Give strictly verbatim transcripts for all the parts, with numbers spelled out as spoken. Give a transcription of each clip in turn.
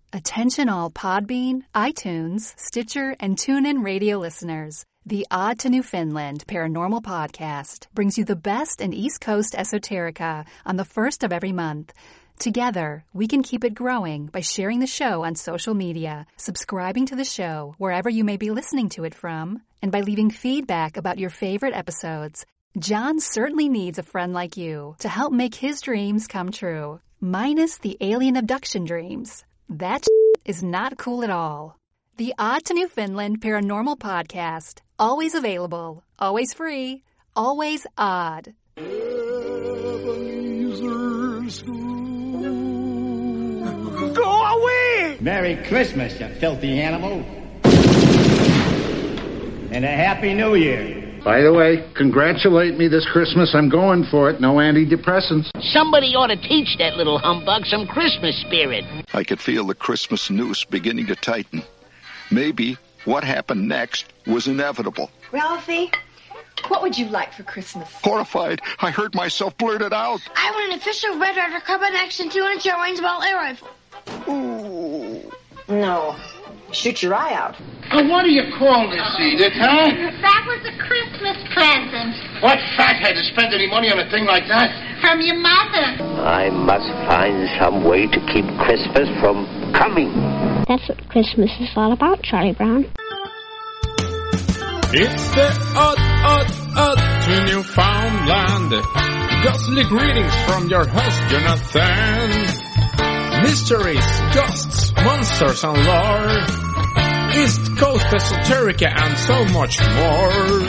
Attention all Podbean, iTunes, Stitcher, and TuneIn radio listeners. The Odd to Newfoundland Paranormal Podcast brings you the best in East Coast esoterica on the first of every month. Together, we can keep it growing by sharing the show on social media, subscribing to the show wherever you may be listening to it from, and by leaving feedback about your favorite episodes. John certainly needs a friend like you to help make his dreams come true, minus the alien abduction dreams. That is not cool at all. The Odd to Newfoundland Paranormal Podcast. Always available, always free, always odd. Go away! Merry Christmas, you filthy animal. And a Happy New Year. By the way, congratulate me this Christmas. I'm going for it. No antidepressants. Somebody ought to teach that little humbug some Christmas spirit. I could feel the Christmas noose beginning to tighten. Maybe what happened next was inevitable. Ralphie, what would you like for Christmas? Horrified, I heard myself blurt it out. I want an official Red Ryder Carbine Action two hundred shell range ball air rifle. Ooh. No. Shoot your eye out. Oh, what do you call this, Edith, huh? That was a Christmas present. What fathead to spend any money on a thing like that? From your mother. I must find some way to keep Christmas from coming. That's what Christmas is all about, Charlie Brown. It's the Odd, Odd, Odd to Newfoundland. Ghostly greetings from your host, Jonathan. Mysteries, ghosts, monsters and lore, East Coast esoterica and so much more.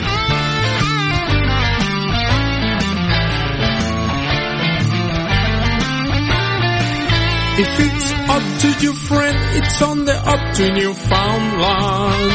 If it's up to you, friend, it's on the Up to Newfoundland.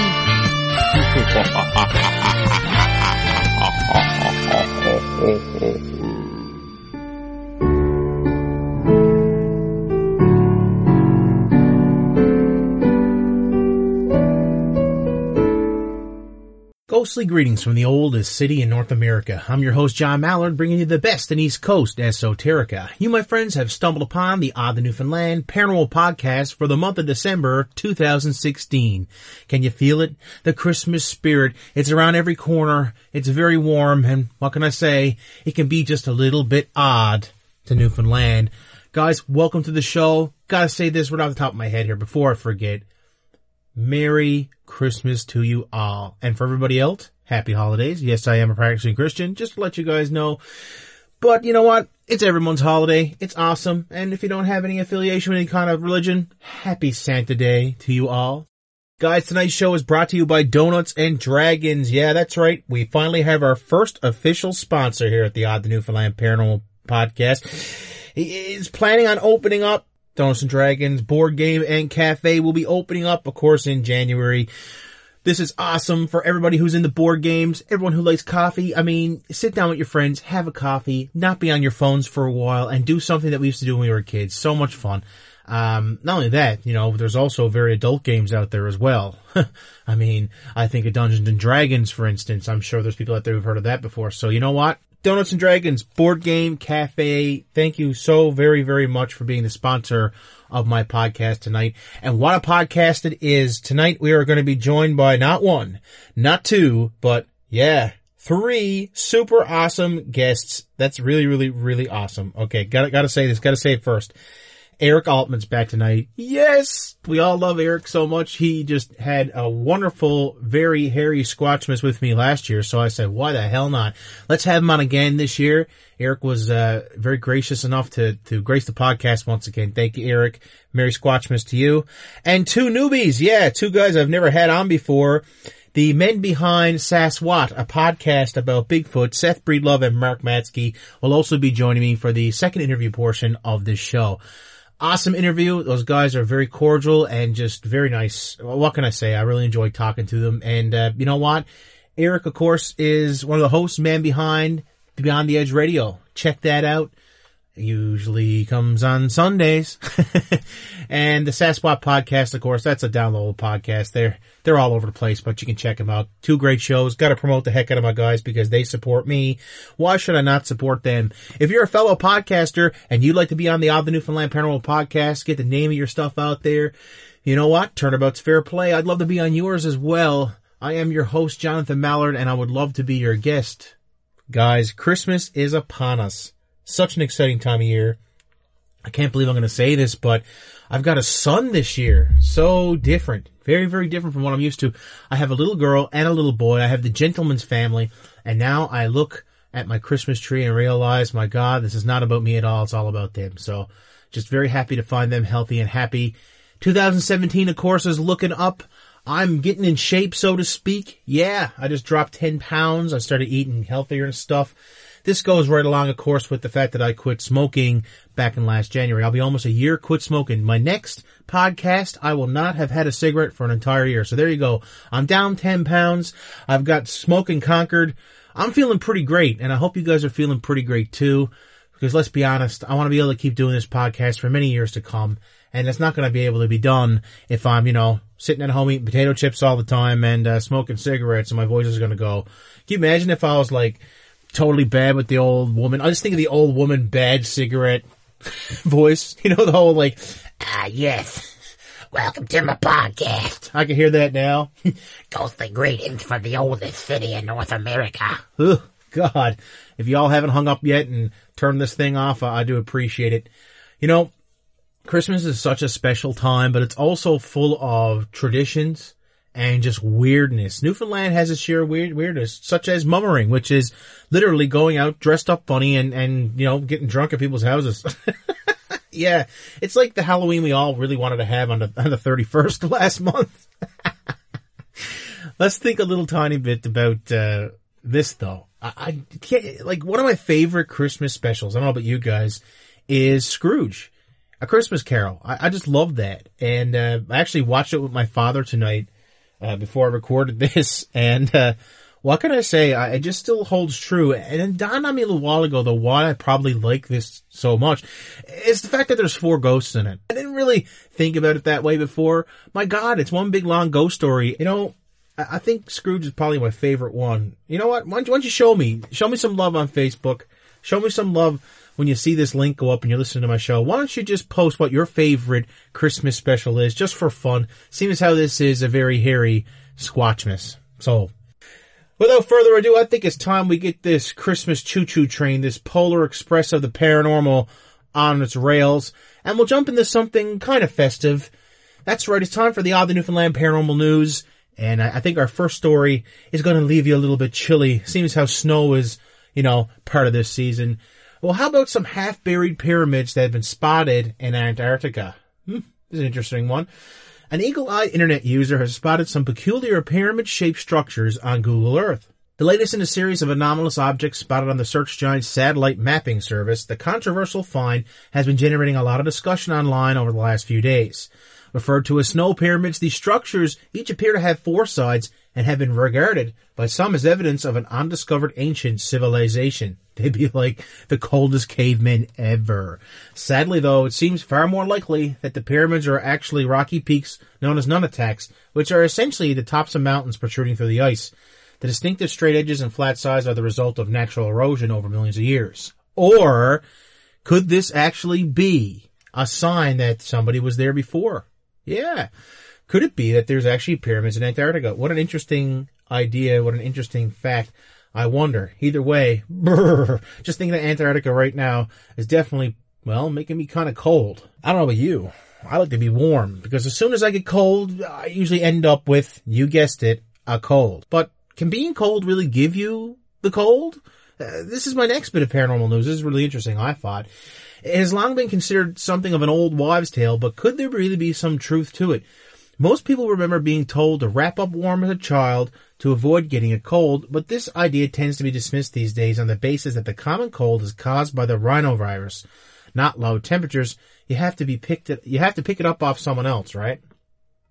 Ghostly greetings from the oldest city in North America. I'm your host, John Mallard, bringing you the best in East Coast esoterica. You, my friends, have stumbled upon the Odd to Newfoundland Paranormal Podcast for the month of December two thousand sixteen. Can you feel it? The Christmas spirit. It's around every corner. It's very warm, and what can I say? It can be just a little bit odd to Newfoundland. Guys, welcome to the show. Gotta say this right off the top of my head here before I forget. Merry Christmas to you all. And for everybody else, happy holidays. Yes, I am a practicing Christian, just to let you guys know. But you know what? It's everyone's holiday. It's awesome. And if you don't have any affiliation with any kind of religion, happy Santa Day to you all. Guys, tonight's show is brought to you by Donuts and Dragons. Yeah, that's right. We finally have our first official sponsor here at the Odd to Newfoundland Paranormal Podcast. He is planning on opening up Donuts and Dragons Board Game and Cafe will be opening up, of course, in January. This is awesome for everybody who's into board games, everyone who likes coffee. I mean, sit down with your friends, have a coffee, not be on your phones for a while, and do something that we used to do when we were kids. So much fun. Um, not only that, you know, there's also very adult games out there as well. I mean, I think of Dungeons and Dragons, for instance. I'm sure there's people out there who've heard of that before. So you know what? Donuts and Dragons Board Game Cafe. Thank you so very, very much for being the sponsor of my podcast tonight. And what a podcast it is. Tonight we are going to be joined by not one, not two, but yeah, three super awesome guests. That's really, really, really awesome. Okay, gotta, gotta say this, gotta say it first. Eric Altman's back tonight. Yes! We all love Eric so much. He just had a wonderful, very hairy Squatchmas with me last year, so I said, why the hell not? Let's have him on again this year. Eric was uh very gracious enough to, to grace the podcast once again. Thank you, Eric. Merry Squatchmas to you. And two newbies, yeah, two guys I've never had on before. The men behind Sasquatch, a podcast about Bigfoot, Seth Breedlove and Mark Matsky, will also be joining me for the second interview portion of this show. Awesome interview. Those guys are very cordial and just very nice. What can I say? I really enjoyed talking to them. And, uh, you know what? Eric, of course, is one of the hosts, man behind Beyond the Edge Radio. Check that out. It usually comes on Sundays. And the Sasquatch podcast, of course, that's a downloadable podcast. They're, they're all over the place, but you can check them out. Two great shows. Got to promote the heck out of my guys because they support me. Why should I not support them? If you're a fellow podcaster and you'd like to be on the Odd the Newfoundland Paranormal podcast, get the name of your stuff out there, you know what? Turnabout's fair play. I'd love to be on yours as well. I am your host, Jonathan Mallard, and I would love to be your guest. Guys, Christmas is upon us. Such an exciting time of year. I can't believe I'm going to say this, but I've got a son this year. So different. Very, very different from what I'm used to. I have a little girl and a little boy. I have the gentleman's family. And now I look at my Christmas tree and realize, my God, this is not about me at all. It's all about them. So just very happy to find them healthy and happy. twenty seventeen, of course, is looking up. I'm getting in shape, so to speak. Yeah, I just dropped ten pounds. I started eating healthier and stuff. This goes right along, of course, with the fact that I quit smoking back in last January. I'll be almost a year quit smoking. My next podcast, I will not have had a cigarette for an entire year. So there you go. I'm down ten pounds. I've got smoking conquered. I'm feeling pretty great, and I hope you guys are feeling pretty great too. Because let's be honest, I want to be able to keep doing this podcast for many years to come. And it's not going to be able to be done if I'm, you know, sitting at home eating potato chips all the time and uh, smoking cigarettes and my voice is going to go. Can you imagine if I was like totally bad with the old woman? I just think of the old woman bad cigarette voice. You know, the whole like, ah, yes. Welcome to my podcast. I can hear that now. Ghostly greetings from the oldest city in North America. Oh, God. If y'all haven't hung up yet and turned this thing off, I do appreciate it. You know, Christmas is such a special time, but it's also full of traditions and just weirdness. Newfoundland has its share of weird weirdness, such as mummering, which is literally going out dressed up funny and, and you know, getting drunk at people's houses. Yeah, it's like the Halloween we all really wanted to have on the, on the thirty-first last month. Let's think a little tiny bit about uh this, though. I, I can't, like, one of my favorite Christmas specials, I don't know about you guys, is Scrooge. A Christmas Carol. I, I just love that. And, uh, I actually watched it with my father tonight, uh, before I recorded this. And, uh, what can I say? I, it just still holds true. And it dawned on me a little while ago, though, why I probably like this so much. It's the fact that there's four ghosts in it. I didn't really think about it that way before. My God, it's one big long ghost story. You know, I, I think Scrooge is probably my favorite one. You know what? Why don't, you, why don't you show me? Show me some love on Facebook. Show me some love when you see this link go up and you're listening to my show. Why don't you just post what your favorite Christmas special is, just for fun, seeing as how this is a very hairy Squatchmas. So, without further ado, I think it's time we get this Christmas choo-choo train, this Polar Express of the paranormal, on its rails, and we'll jump into something kind of festive. That's right, it's time for the Odd the Newfoundland Paranormal News, and I think our first story is going to leave you a little bit chilly, seeing as how snow is, you know, part of this season. Well, how about some half-buried pyramids that have been spotted in Antarctica? Hmm, this is an interesting one. An eagle-eyed internet user has spotted some peculiar pyramid-shaped structures on Google Earth. The latest in a series of anomalous objects spotted on the search giant satellite mapping service, the controversial find has been generating a lot of discussion online over the last few days. Referred to as snow pyramids, these structures each appear to have four sides and have been regarded by some as evidence of an undiscovered ancient civilization. They'd be like the coldest cavemen ever. Sadly, though, it seems far more likely that the pyramids are actually rocky peaks known as nunataks, which are essentially the tops of mountains protruding through the ice. The distinctive straight edges and flat sides are the result of natural erosion over millions of years. Or could this actually be a sign that somebody was there before? Yeah. Could it be that there's actually pyramids in Antarctica? What an interesting idea. What an interesting fact. I wonder. Either way, brr, just thinking of Antarctica right now is definitely, well, making me kind of cold. I don't know about you. I like to be warm because as soon as I get cold, I usually end up with, you guessed it, a cold. But can being cold really give you the cold? Uh, this is my next bit of paranormal news. This is really interesting, I thought. It has long been considered something of an old wives' tale, but could there really be some truth to it? Most people remember being told to wrap up warm as a child to avoid getting a cold, but this idea tends to be dismissed these days on the basis that the common cold is caused by the rhinovirus, not low temperatures. You have to be picked it, you have to pick it up off someone else, right?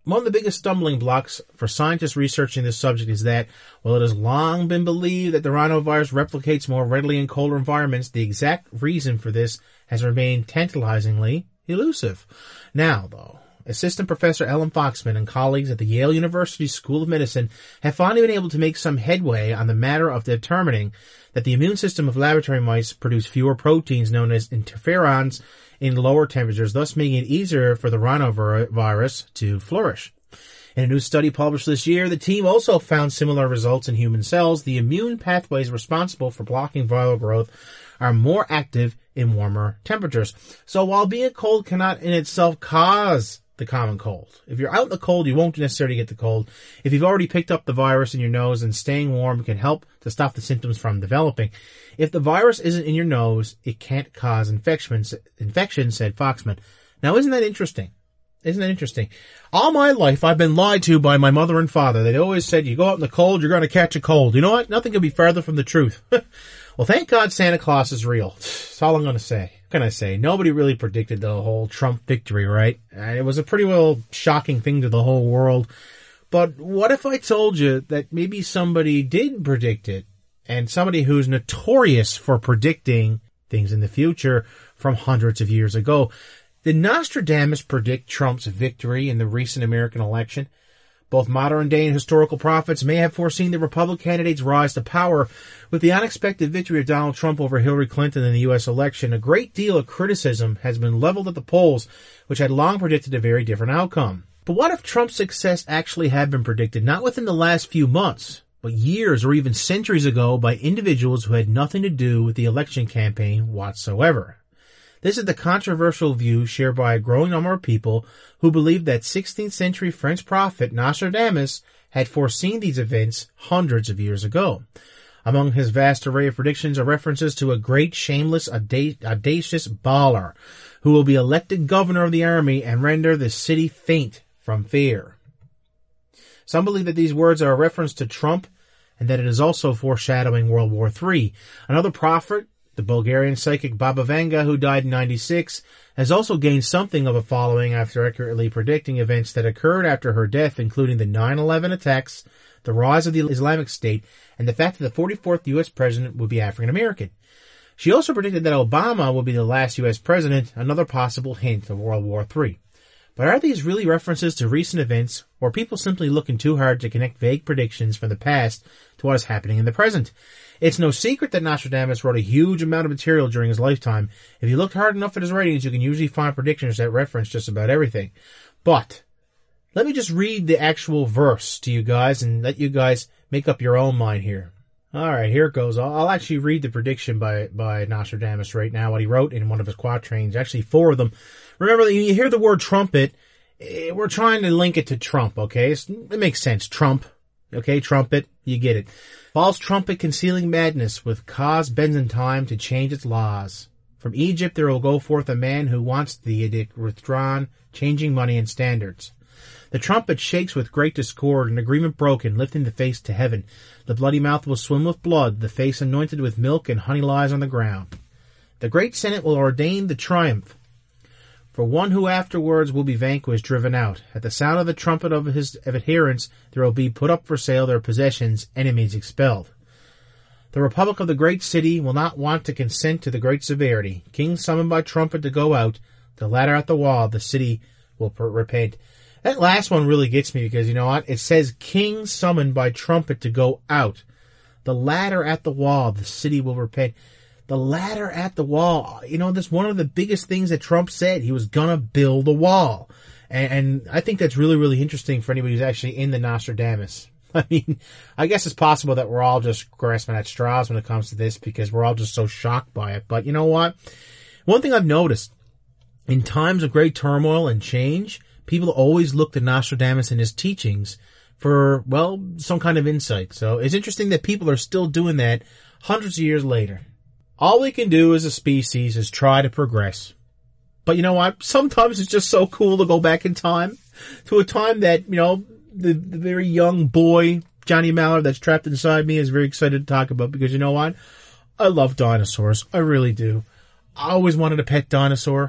One of the biggest stumbling blocks for scientists researching this subject is that, while it has long been believed that the rhinovirus replicates more readily in colder environments, the exact reason for this has remained tantalizingly elusive. Now, though, Assistant Professor Ellen Foxman and colleagues at the Yale University School of Medicine have finally been able to make some headway on the matter of determining that the immune system of laboratory mice produce fewer proteins known as interferons in lower temperatures, thus making it easier for the rhinovirus to flourish. In a new study published this year, the team also found similar results in human cells. The immune pathways responsible for blocking viral growth are more active in warmer temperatures. So while being cold cannot in itself cause the common cold, if you're out in the cold, you won't necessarily get the cold. If you've already picked up the virus in your nose, then staying warm can help to stop the symptoms from developing. If the virus isn't in your nose, it can't cause infection, infection, said Foxman. Now, isn't that interesting? Isn't that interesting? All my life, I've been lied to by my mother and father. They always said, you go out in the cold, you're going to catch a cold. You know what? Nothing could be further from the truth. Well, thank God Santa Claus is real. That's all I'm going to say. What can I say? Nobody really predicted the whole Trump victory, right? And it was a pretty well shocking thing to the whole world. But what if I told you that maybe somebody did predict it, and somebody who's notorious for predicting things in the future from hundreds of years ago? Did Nostradamus predict Trump's victory in the recent American election? Both modern-day and historical prophets may have foreseen the Republican candidate's rise to power. With the unexpected victory of Donald Trump over Hillary Clinton in the U S election, a great deal of criticism has been leveled at the polls, which had long predicted a very different outcome. But what if Trump's success actually had been predicted not within the last few months, but years or even centuries ago by individuals who had nothing to do with the election campaign whatsoever? This is the controversial view shared by a growing number of people who believe that sixteenth century French prophet Nostradamus had foreseen these events hundreds of years ago. Among his vast array of predictions are references to a great, shameless, audacious baller who will be elected governor of the army and render the city faint from fear. Some believe that these words are a reference to Trump and that it is also foreshadowing World War Three. Another prophet, the Bulgarian psychic Baba Vanga, who died in ninety-six, has also gained something of a following after accurately predicting events that occurred after her death, including the nine eleven attacks, the rise of the Islamic State, and the fact that the forty-fourth U S president would be African American. She also predicted that Obama would be the last U S president, another possible hint of World War Three. But are these really references to recent events, or people simply looking too hard to connect vague predictions from the past to what is happening in the present? It's no secret that Nostradamus wrote a huge amount of material during his lifetime. If you look hard enough at his writings, you can usually find predictions that reference just about everything. But let me just read the actual verse to you guys and let you guys make up your own mind here. All right, here it goes. I'll, I'll actually read the prediction by, by Nostradamus right now, what he wrote in one of his quatrains, actually four of them. Remember, that when you hear the word trumpet, we're trying to link it to Trump, okay? It's, it makes sense. Trump, okay? Trumpet, you get it. False trumpet concealing madness with cause bends in time to change its laws. From Egypt there will go forth a man who wants the edict withdrawn, changing money and standards. The trumpet shakes with great discord, an agreement broken, lifting the face to heaven. The bloody mouth will swim with blood, the face anointed with milk, and honey lies on the ground. The great Senate will ordain the triumph. For one who afterwards will be vanquished, driven out. At the sound of the trumpet of his adherents, there will be put up for sale their possessions, enemies expelled. The republic of the great city will not want to consent to the great severity. Kings summoned by trumpet to go out, the ladder at the wall, the city will repent. That last one really gets me because, you know what? It says kings summoned by trumpet to go out. The ladder at the wall, the city will repent. The ladder at the wall. You know, that's one of the biggest things that Trump said. He was gonna build a wall. And, and I think that's really, really interesting for anybody who's actually in the Nostradamus. I mean, I guess it's possible that we're all just grasping at straws when it comes to this because we're all just so shocked by it. But you know what? One thing I've noticed, in times of great turmoil and change, people always look to Nostradamus and his teachings for, well, some kind of insight. So it's interesting that people are still doing that hundreds of years later. All we can do as a species is try to progress. But you know what? Sometimes it's just so cool to go back in time to a time that, you know, the, the very young boy, Johnny Mallard, that's trapped inside me is very excited to talk about because you know what? I love dinosaurs. I really do. I always wanted a pet dinosaur.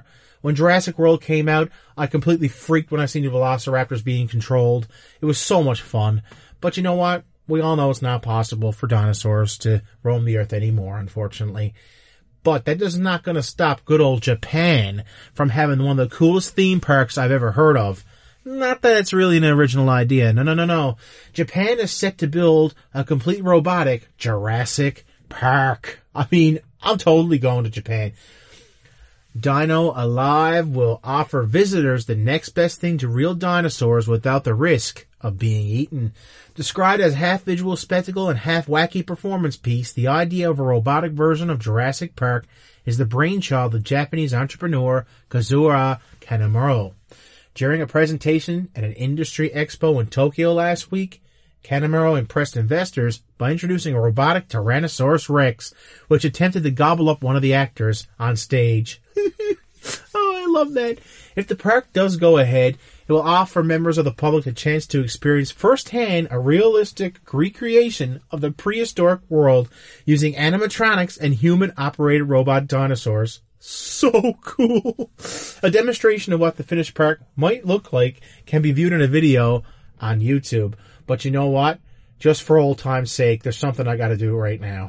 When Jurassic World came out, I completely freaked when I seen the velociraptors being controlled. It was so much fun. But you know what? We all know it's not possible for dinosaurs to roam the earth anymore, unfortunately. But that is not going to stop good old Japan from having one of the coolest theme parks I've ever heard of. Not that it's really an original idea. No, no, no, no. Japan is set to build a complete robotic Jurassic Park. I mean, I'm totally going to Japan. Dino Alive will offer visitors the next best thing to real dinosaurs without the risk of being eaten. Described as half visual spectacle and half wacky performance piece, the idea of a robotic version of Jurassic Park is the brainchild of Japanese entrepreneur Kazuhara Kanemaru. During a presentation at an industry expo in Tokyo last week, Kanemaru impressed investors by introducing a robotic Tyrannosaurus Rex, which attempted to gobble up one of the actors on stage. Oh, I love that. If the park does go ahead, it will offer members of the public a chance to experience firsthand a realistic recreation of the prehistoric world using animatronics and human-operated robot dinosaurs. So cool. A demonstration of what the finished park might look like can be viewed in a video on YouTube. But you know what? Just for old time's sake, there's something I gotta do right now.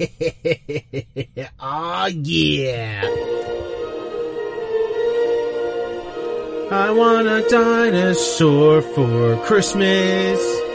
Oh yeah. I want a dinosaur for Christmas.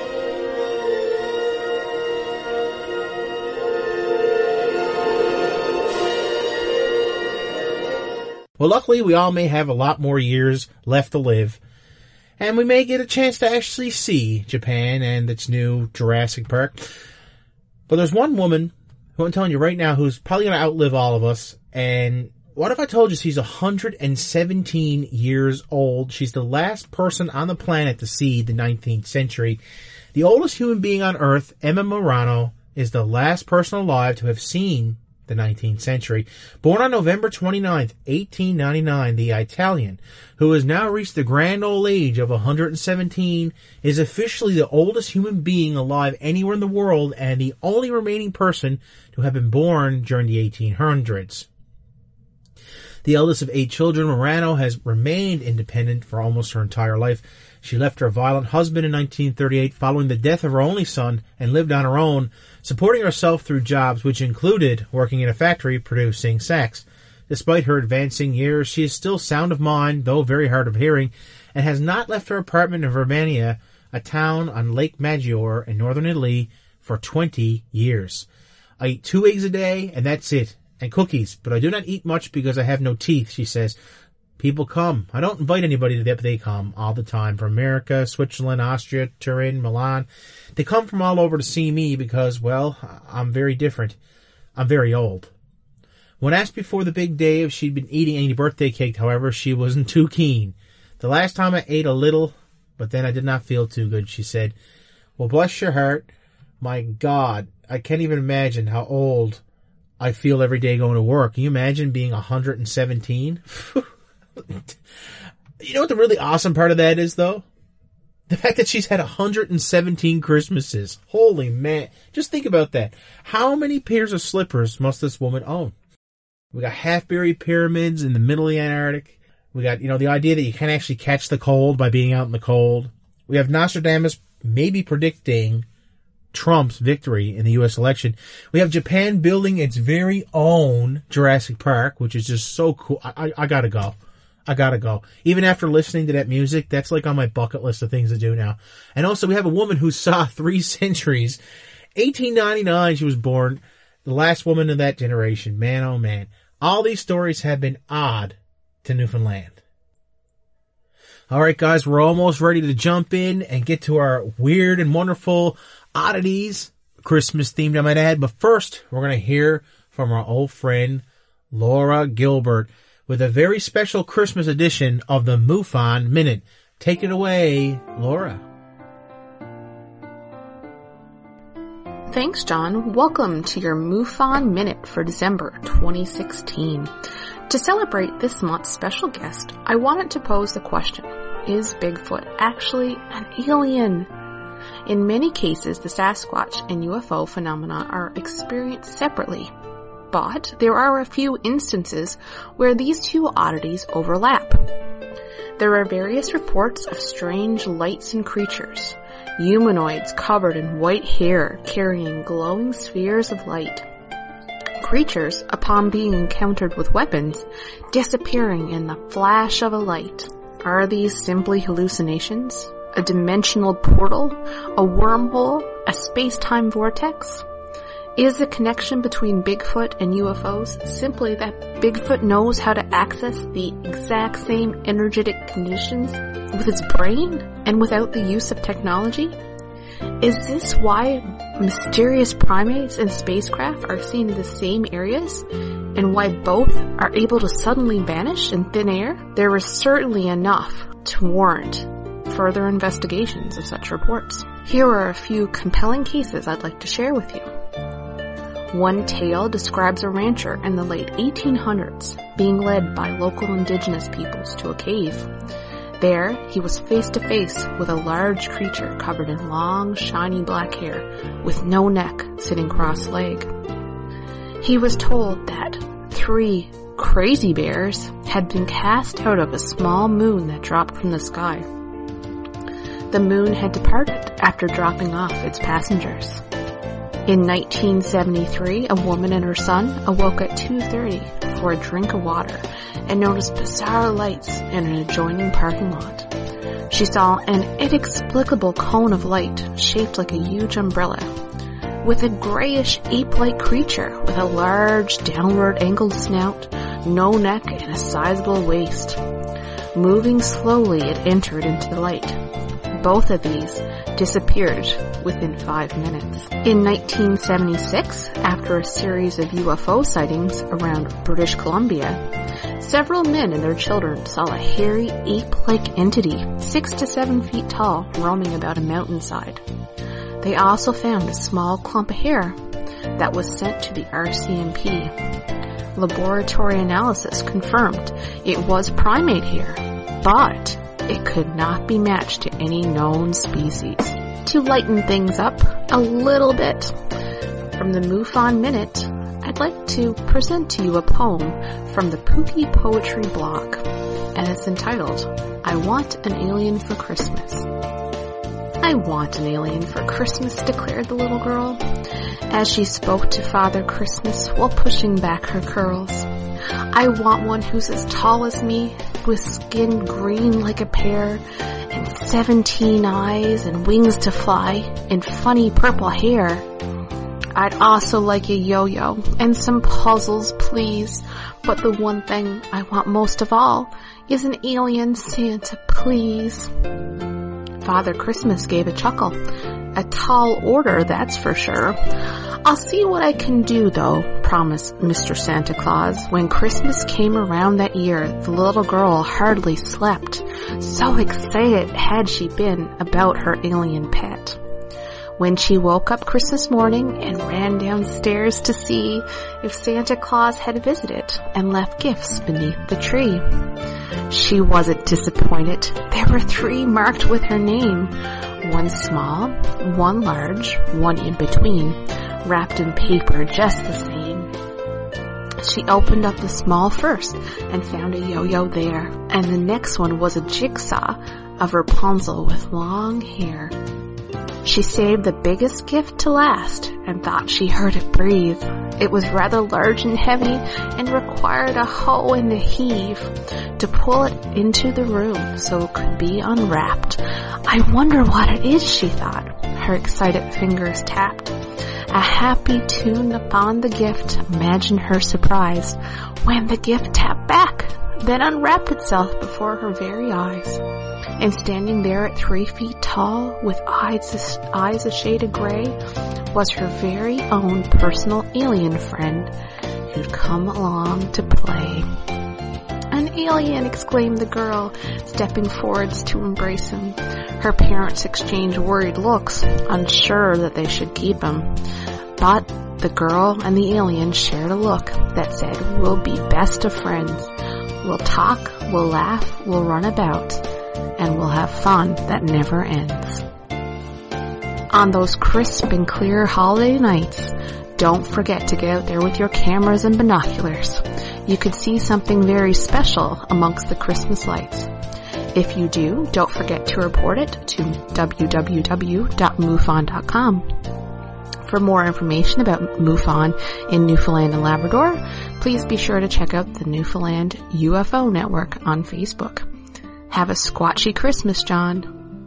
Well, luckily, we all may have a lot more years left to live, and we may get a chance to actually see Japan and its new Jurassic Park. But there's one woman who I'm telling you right now who's probably going to outlive all of us, and what if I told you she's one hundred seventeen years old? She's the last person on the planet to see the nineteenth century. The oldest human being on Earth, Emma Murano, is the last person alive to have seen the nineteenth century. Born on November twenty-ninth, eighteen ninety-nine, the Italian, who has now reached the grand old age of one hundred seventeen, is officially the oldest human being alive anywhere in the world and the only remaining person to have been born during the eighteen hundreds. The eldest of eight children, Murano has remained independent for almost her entire life. She left her violent husband in nineteen thirty-eight following the death of her only son and lived on her own, supporting herself through jobs which included working in a factory producing sex. Despite her advancing years, she is still sound of mind, though very hard of hearing, and has not left her apartment in Verbania, a town on Lake Maggiore in northern Italy, for twenty years. I eat two eggs a day, and that's it. And cookies, but I do not eat much because I have no teeth, she says. People come. I don't invite anybody to that, but they come all the time. From America, Switzerland, Austria, Turin, Milan. They come from all over to see me because, well, I'm very different. I'm very old. When asked before the big day if she'd been eating any birthday cake, however, she wasn't too keen. The last time I ate a little, but then I did not feel too good, she said. Well, bless your heart. My God, I can't even imagine how old I feel every day going to work. Can you imagine being one hundred seventeen? You know what the really awesome part of that is, though? The fact that she's had one hundred seventeen Christmases. Holy man. Just think about that. How many pairs of slippers must this woman own? We got half-buried pyramids in the middle of the Antarctic. We got, you know, the idea that you can't actually catch the cold by being out in the cold. We have Nostradamus maybe predicting Trump's victory in the U S election. We have Japan building its very own Jurassic Park, which is just so cool. I, I, I gotta go. I gotta go. Even after listening to that music, that's like on my bucket list of things to do now. And also we have a woman who saw three centuries. eighteen ninety-nine, she was born. The last woman of that generation. Man, oh man. All these stories have been odd to Newfoundland. Alright guys, we're almost ready to jump in and get to our weird and wonderful oddities, Christmas themed I might add, but first we're going to hear from our old friend Laura Gilbert with a very special Christmas edition of the MUFON Minute. Take it away, Laura. Thanks, John. Welcome to your MUFON Minute for December twenty sixteen. To celebrate this month's special guest, I wanted to pose the question, is Bigfoot actually an alien? In many cases, the Sasquatch and U F O phenomena are experienced separately. But there are a few instances where these two oddities overlap. There are various reports of strange lights and creatures, humanoids covered in white hair carrying glowing spheres of light. Creatures, upon being encountered with weapons, disappearing in the flash of a light. Are these simply hallucinations? A dimensional portal? A wormhole? A space-time vortex? Is the connection between Bigfoot and U F Os simply that Bigfoot knows how to access the exact same energetic conditions with his brain and without the use of technology? Is this why mysterious primates and spacecraft are seen in the same areas, and why both are able to suddenly vanish in thin air? There is certainly enough to warrant further investigations of such reports. Here are a few compelling cases I'd like to share with you. One tale describes a rancher in the late eighteen hundreds being led by local indigenous peoples to a cave. There, he was face to face with a large creature covered in long, shiny black hair with no neck, sitting cross-legged. He was told that three crazy bears had been cast out of a small moon that dropped from the sky. The moon had departed after dropping off its passengers. In nineteen seventy-three, a woman and her son awoke at two thirty for a drink of water and noticed bizarre lights in an adjoining parking lot. She saw an inexplicable cone of light shaped like a huge umbrella, with a grayish ape-like creature with a large downward angled snout, no neck, and a sizable waist. Moving slowly, it entered into the light. Both of these disappeared within five minutes. In nineteen seventy-six, after a series of U F O sightings around British Columbia, several men and their children saw a hairy ape-like entity, six to seven feet tall, roaming about a mountainside. They also found a small clump of hair that was sent to the R C M P. Laboratory analysis confirmed it was primate hair, but it could not be matched to any known species. To lighten things up a little bit, from the MUFON Minute, I'd like to present to you a poem from the Pookie Poetry blog, and it's entitled, I Want an Alien for Christmas. I want an alien for Christmas, declared the little girl, as she spoke to Father Christmas while pushing back her curls. I want one who's as tall as me, with skin green like a pear, and seventeen eyes and wings to fly, and funny purple hair. I'd also like a yo-yo and some puzzles, please, but the one thing I want most of all is an alien Santa, please. Father Christmas gave a chuckle. A tall order, that's for sure. I'll see what I can do, though, promised Mister Santa Claus. When Christmas came around that year, the little girl hardly slept. So excited had she been about her alien pet. When she woke up Christmas morning and ran downstairs to see if Santa Claus had visited and left gifts beneath the tree, she wasn't disappointed. There were three marked with her name. One small, one large, one in between, wrapped in paper just the same. She opened up the small first and found a yo-yo there, and the next one was a jigsaw of Rapunzel with long hair. She saved the biggest gift to last and thought she heard it breathe. It was rather large and heavy and required a hoe and a heave to pull it into the room so it could be unwrapped. I wonder what it is, she thought. Her excited fingers tapped a happy tune upon the gift. Imagine her surprise when the gift tapped back, then unwrapped itself before her very eyes. And standing there at three feet tall, with eyes, eyes a shade of gray, was her very own personal alien friend who'd come along to play. An alien, exclaimed the girl, stepping forwards to embrace him. Her parents exchanged worried looks, unsure that they should keep him. But the girl and the alien shared a look that said, we'll be best of friends. We'll talk, we'll laugh, we'll run about, and we'll have fun that never ends. On those crisp and clear holiday nights, Don't forget to get out there with your cameras and binoculars. You could see something very special amongst the Christmas lights. If you do, don't forget to report it to w w w dot mufon dot com. For more information about MUFON in Newfoundland and Labrador, please be sure to check out the Newfoundland U F O Network on Facebook. Have a squatchy Christmas, John.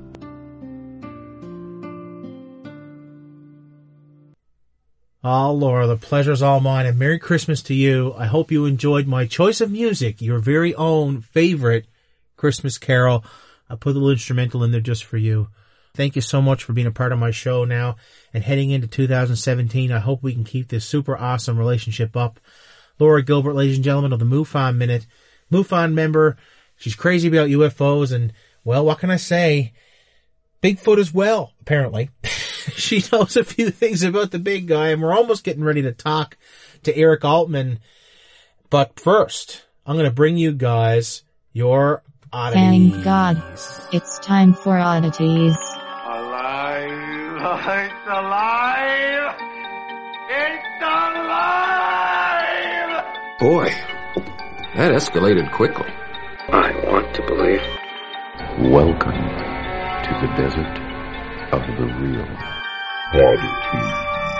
Oh, Laura, the pleasure's all mine, and Merry Christmas to you. I hope you enjoyed my choice of music, your very own favorite Christmas carol. I put a little instrumental in there just for you. Thank you so much for being a part of my show now. And heading into two thousand seventeen, I hope we can keep this super awesome relationship up. Laura Gilbert, ladies and gentlemen, of the MUFON Minute. MUFON member. She's crazy about U F Os and, well, what can I say? Bigfoot as well, apparently. She knows a few things about the big guy, and we're almost getting ready to talk to Eric Altman. But first, I'm going to bring you guys your oddities. Thank God. It's time for oddities. Alive! It's alive! It's alive! Boy, that escalated quickly. I want to believe. Welcome to the desert of the real oddities.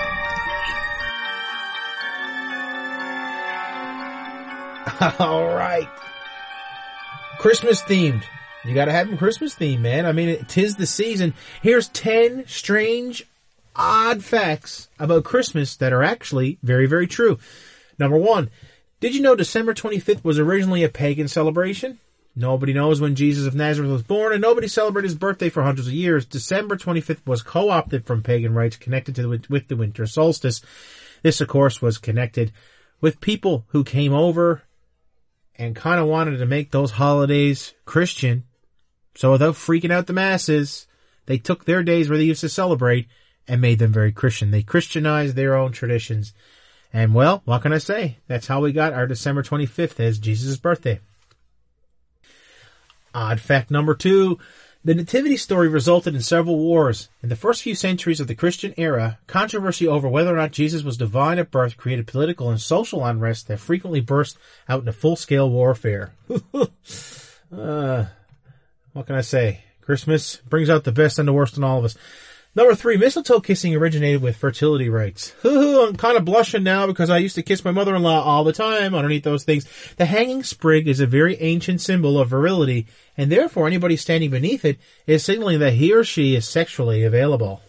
All right. Christmas themed. You gotta have them Christmas themed, man. I mean, it, 'tis the season. Here's ten strange, odd facts about Christmas that are actually very, very true. Number one, did you know December twenty-fifth was originally a pagan celebration? Nobody knows when Jesus of Nazareth was born, and nobody celebrated his birthday for hundreds of years. December twenty-fifth was co-opted from pagan rites connected to the, with the winter solstice. This, of course, was connected with people who came over and kind of wanted to make those holidays Christian. So without freaking out the masses, they took their days where they used to celebrate and made them very Christian. They Christianized their own traditions. And, well, what can I say? That's how we got our December twenty-fifth as Jesus' birthday. Odd fact number two. The Nativity story resulted in several wars. In the first few centuries of the Christian era, controversy over whether or not Jesus was divine at birth created political and social unrest that frequently burst out into full-scale warfare. uh, what can I say? Christmas brings out the best and the worst in all of us. Number three, mistletoe kissing originated with fertility rites. I'm kind of blushing now because I used to kiss my mother-in-law all the time underneath those things. The hanging sprig is a very ancient symbol of virility, and therefore anybody standing beneath it is signaling that he or she is sexually available.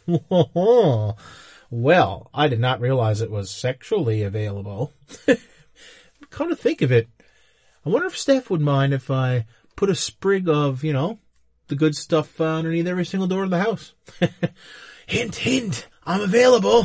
Well, I did not realize it was sexually available. Kind of think of it. I wonder if Steph would mind if I put a sprig of, you know, the good stuff uh, underneath every single door of the house. Hint, hint, I'm available.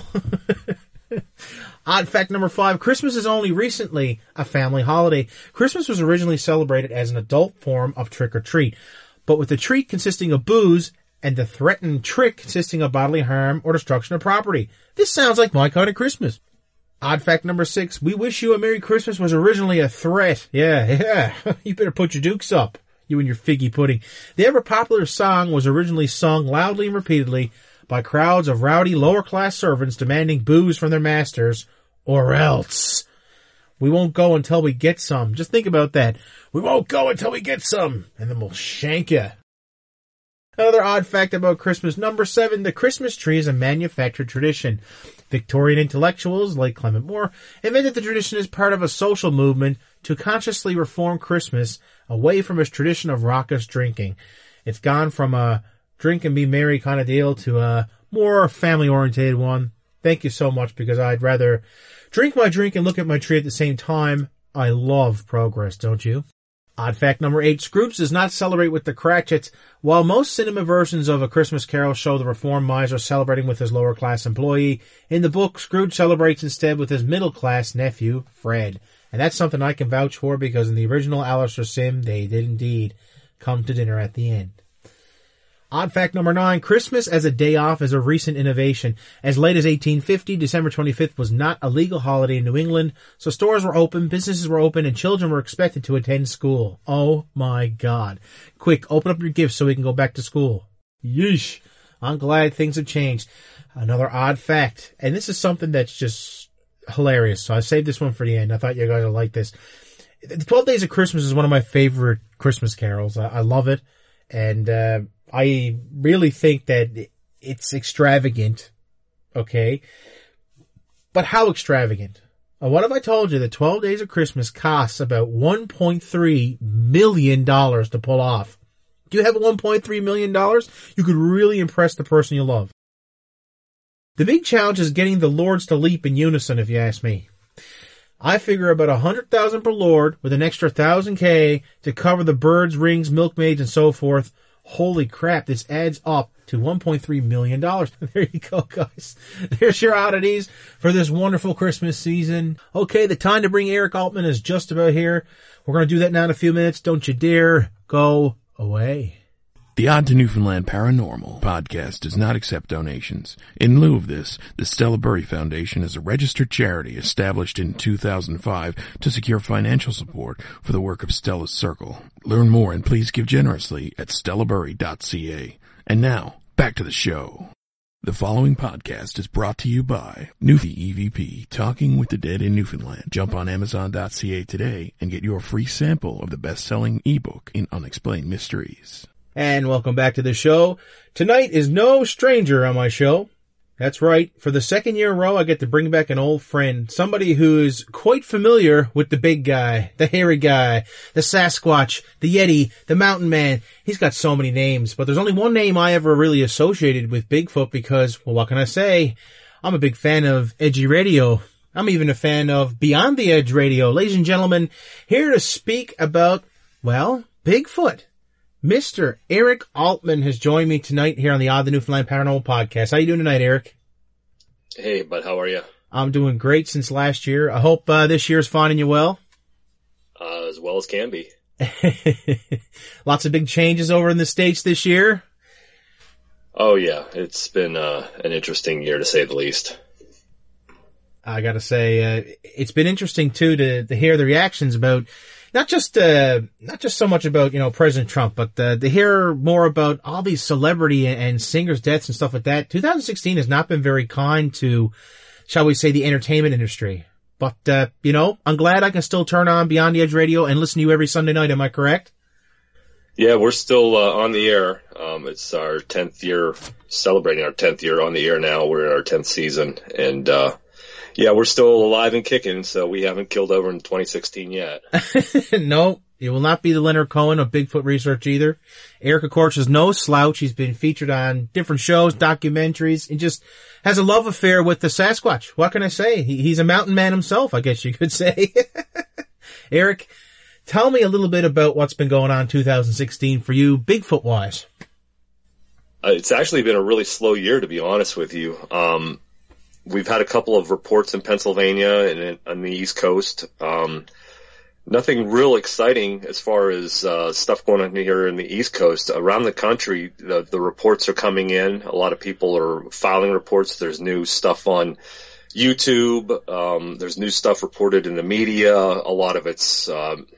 Odd fact number five, Christmas is only recently a family holiday. Christmas was originally celebrated as an adult form of trick-or-treat, but with the treat consisting of booze and the threatened trick consisting of bodily harm or destruction of property. This sounds like my kind of Christmas. Odd fact number six, We Wish You a Merry Christmas was originally a threat. Yeah, yeah, you better put your dukes up. You and your figgy pudding. The ever-popular song was originally sung loudly and repeatedly by crowds of rowdy lower-class servants demanding booze from their masters, or else. We won't go until we get some. Just think about that. We won't go until we get some, and then we'll shank you. Another odd fact about Christmas. Number seven, the Christmas tree is a manufactured tradition. Victorian intellectuals, like Clement Moore, invented the tradition as part of a social movement to consciously reform Christmas away from its tradition of raucous drinking. It's gone from a drink and be merry kind of deal to a more family-oriented one. Thank you so much, because I'd rather drink my drink and look at my tree at the same time. I love progress, don't you? Odd fact number eight, Scrooge does not celebrate with the Cratchits. While most cinema versions of A Christmas Carol show the reformed miser celebrating with his lower-class employee, in the book, Scrooge celebrates instead with his middle-class nephew, Fred. And that's something I can vouch for, because in the original Alistair Sim, they did indeed come to dinner at the end. Odd fact number nine, Christmas as a day off is a recent innovation. As late as eighteen fifty, December twenty-fifth was not a legal holiday in New England, so stores were open, businesses were open, and children were expected to attend school. Oh my God. Quick, open up your gifts so we can go back to school. Yeesh. I'm glad things have changed. Another odd fact, and this is something that's just hilarious, so I saved this one for the end. I thought you guys would like this. The twelve Days of Christmas is one of my favorite Christmas carols. I, I love it, and uh, I really think that it's extravagant, okay? But how extravagant? Uh, what if I told you that twelve Days of Christmas costs about one point three million dollars to pull off? Do you have one point three million dollars? You could really impress the person you love. The big challenge is getting the lords to leap in unison, if you ask me. I figure about one hundred thousand dollars per lord with an extra one thousand K to cover the birds, rings, milkmaids, and so forth. Holy crap, this adds up to one point three million dollars. There you go, guys. There's your oddities for this wonderful Christmas season. Okay, the time to bring Eric Altman is just about here. We're going to do that now in a few minutes. Don't you dare go away. The Odd to Newfoundland Paranormal podcast does not accept donations. In lieu of this, the Stella Burry Foundation is a registered charity established in two thousand five to secure financial support for the work of Stella's Circle. Learn more and please give generously at stella burry dot c a. And now, back to the show. The following podcast is brought to you by Newfie E V P, Talking with the Dead in Newfoundland. Jump on amazon dot c a today and get your free sample of the best-selling ebook in Unexplained Mysteries. And welcome back to the show. Tonight is no stranger on my show. That's right. For the second year in a row, I get to bring back an old friend. Somebody who is quite familiar with the big guy, the hairy guy, the Sasquatch, the Yeti, the Mountain Man. He's got so many names, but there's only one name I ever really associated with Bigfoot because, well, what can I say? I'm a big fan of edgy radio. I'm even a fan of Beyond the Edge radio. Ladies and gentlemen, here to speak about, well, Bigfoot. Mister Eric Altman has joined me tonight here on the Odd the Newfoundland Paranormal Podcast. How you doing tonight, Eric? Hey, bud. How are you? I'm doing great since last year. I hope uh, this year's finding you well. Uh, as well as can be. Lots of big changes over in the States this year. Oh, yeah. It's been uh, an interesting year, to say the least. I gotta say, uh, it's been interesting, too, to, to hear the reactions about Not just, uh, not just so much about, you know, President Trump, but, uh, to hear more about all these celebrity and singers' deaths and stuff like that. two thousand sixteen has not been very kind to, shall we say, the entertainment industry. But, uh, you know, I'm glad I can still turn on Beyond the Edge Radio and listen to you every Sunday night. Am I correct? Yeah, we're still, uh, on the air. Um, it's our tenth year, celebrating our tenth year on the air now. We're in our tenth season and, uh, yeah, we're still alive and kicking, so we haven't killed over in twenty sixteen yet. No, it will not be the Leonard Cohen of Bigfoot research either. Eric, of course, is no slouch. He's been featured on different shows, documentaries, and just has a love affair with the Sasquatch. What can I say? He, he's a mountain man himself, I guess you could say. Eric, tell me a little bit about what's been going on in two thousand sixteen for you, Bigfoot-wise. Uh, it's actually been a really slow year, to be honest with you. Um, We've had a couple of reports in Pennsylvania and on the East Coast. Um, nothing real exciting as far as uh, stuff going on here in the East Coast. Around the country, the, the reports are coming in. A lot of people are filing reports. There's new stuff on YouTube. Um, there's new stuff reported in the media. A lot of it's, um,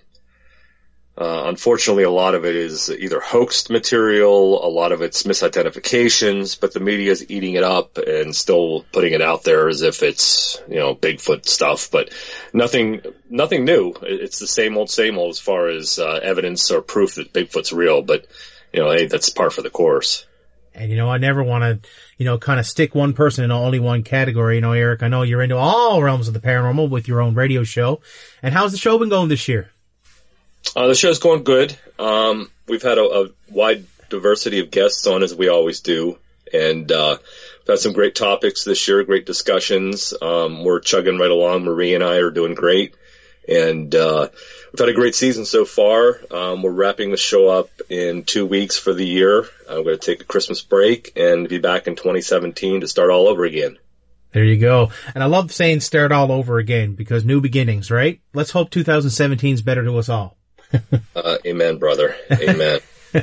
uh, unfortunately, a lot of it is either hoaxed material, a lot of it's misidentifications, but the media is eating it up and still putting it out there as if it's, you know, Bigfoot stuff, but nothing, nothing new. It's the same old, same old as far as, uh, evidence or proof that Bigfoot's real, but, you know, hey, that's par for the course. And, you know, I never want to, you know, kind of stick one person in only one category. You know, Eric, I know you're into all realms of the paranormal with your own radio show. And how's the show been going this year? Uh, the show's going good. Um, we've had a, a wide diversity of guests on, as we always do. And, uh, we've had some great topics this year, great discussions. Um, we're chugging right along. Marie and I are doing great. And, uh, we've had a great season so far. Um, we're wrapping the show up in two weeks for the year. I'm going to take a Christmas break and be back in twenty seventeen to start all over again. There you go. And I love saying start all over again because new beginnings, right? Let's hope two thousand seventeen is better to us all. uh, amen, brother. Amen.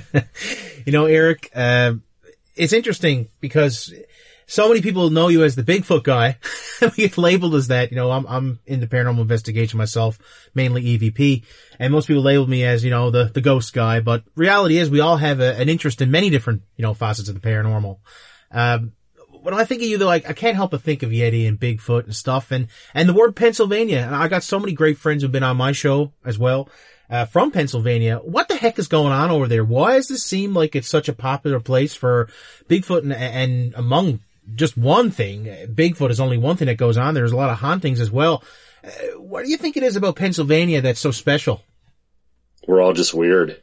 You know, Eric, uh, it's interesting because so many people know you as the Bigfoot guy. We get labeled as that. You know, I'm, I'm into paranormal investigation myself, mainly E V P. And most people label me as, you know, the, the ghost guy. But reality is we all have a, an interest in many different, you know, facets of the paranormal. Um, when I think of you, though, I, I can't help but think of Yeti and Bigfoot and stuff, and, and the word Pennsylvania. And I got so many great friends who've been on my show as well, uh, from Pennsylvania. What the heck is going on over there? Why does this seem like it's such a popular place for Bigfoot? And, and among just one thing, Bigfoot is only one thing that goes on. There's a lot of hauntings as well. Uh, what do you think it is about Pennsylvania that's so special? We're all just weird.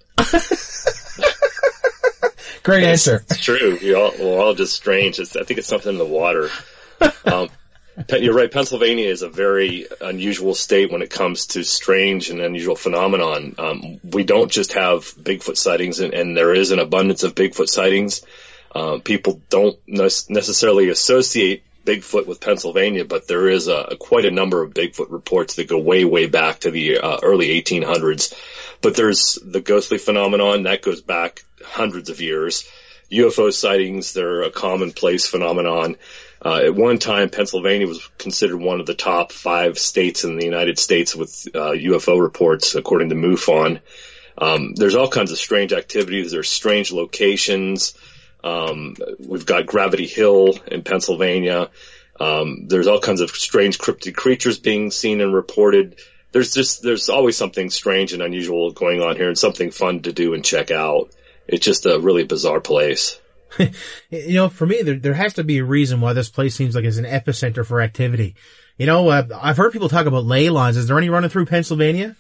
Great answer. It's true. We all, we're all just strange. It's, I think it's something in the water. Um, you're right. Pennsylvania is a very unusual state when it comes to strange and unusual phenomenon. Um, we don't just have Bigfoot sightings, and, and there is an abundance of Bigfoot sightings. Uh, people don't ne- necessarily associate Bigfoot with Pennsylvania, but there is a, a quite a number of Bigfoot reports that go way, way back to the uh, early eighteen hundreds. But there's the ghostly phenomenon that goes back hundreds of years. U F O sightings, they're a commonplace phenomenon. Uh, at one time, Pennsylvania was considered one of the top five states in the United States with uh, U F O reports, according to MUFON. Um, there's all kinds of strange activities. There's strange locations. Um, we've got Gravity Hill in Pennsylvania. Um, there's all kinds of strange cryptid creatures being seen and reported. There's just, there's always something strange and unusual going on here and something fun to do and check out. It's just a really bizarre place. You know, for me, there, there has to be a reason why this place seems like it's an epicenter for activity. You know, uh, I've heard people talk about ley lines. Is there any running through Pennsylvania?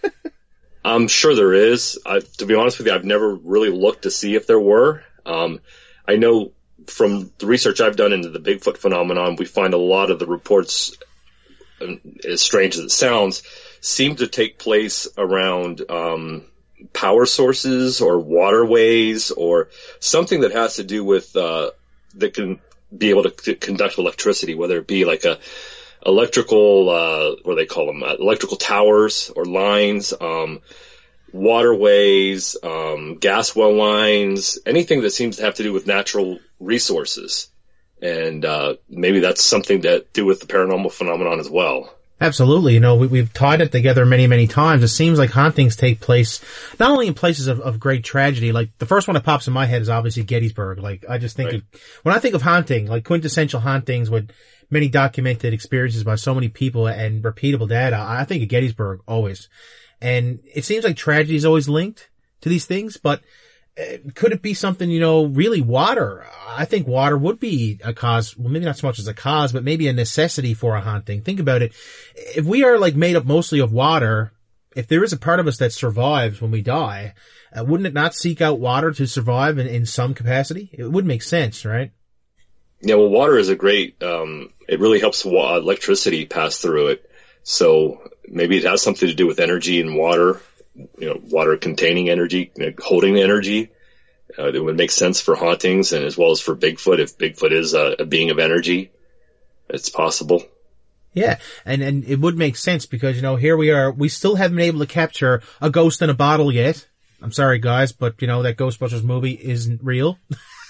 I'm sure there is. I, to be honest with you, I've never really looked to see if there were. Um, I know from the research I've done into the Bigfoot phenomenon, we find a lot of the reports, as strange as it sounds, seem to take place around um, power sources or waterways or something that has to do with uh, that can be able to c- conduct electricity, whether it be like a electrical, uh, what do they call them, uh, electrical towers or lines, um, waterways, um, gas well lines, anything that seems to have to do with natural resources. And, uh, maybe that's something to do with the paranormal phenomenon as well. Absolutely. You know, we, we've tied it together many, many times. It seems like hauntings take place not only in places of, of great tragedy. Like the first one that pops in my head is obviously Gettysburg. Like I just think right. of, when I think of haunting, like quintessential hauntings with many documented experiences by so many people and repeatable data, I think of Gettysburg always. And it seems like tragedy is always linked to these things, but uh, could it be something, you know, really water? I think water would be a cause, well, maybe not so much as a cause, but maybe a necessity for a haunting. Think about it. If we are like made up mostly of water, if there is a part of us that survives when we die, uh, wouldn't it not seek out water to survive in, in some capacity? It would make sense, right? Yeah, well, water is a great, um, it really helps wa- electricity pass through it. So maybe it has something to do with energy and water, you know, water containing energy, you know, holding energy. Uh, it would make sense for hauntings and as well as for Bigfoot. If Bigfoot is a, a being of energy, it's possible. Yeah, and, and it would make sense because, you know, here we are, we still haven't been able to capture a ghost in a bottle yet. I'm sorry, guys, but, you know, that Ghostbusters movie isn't real.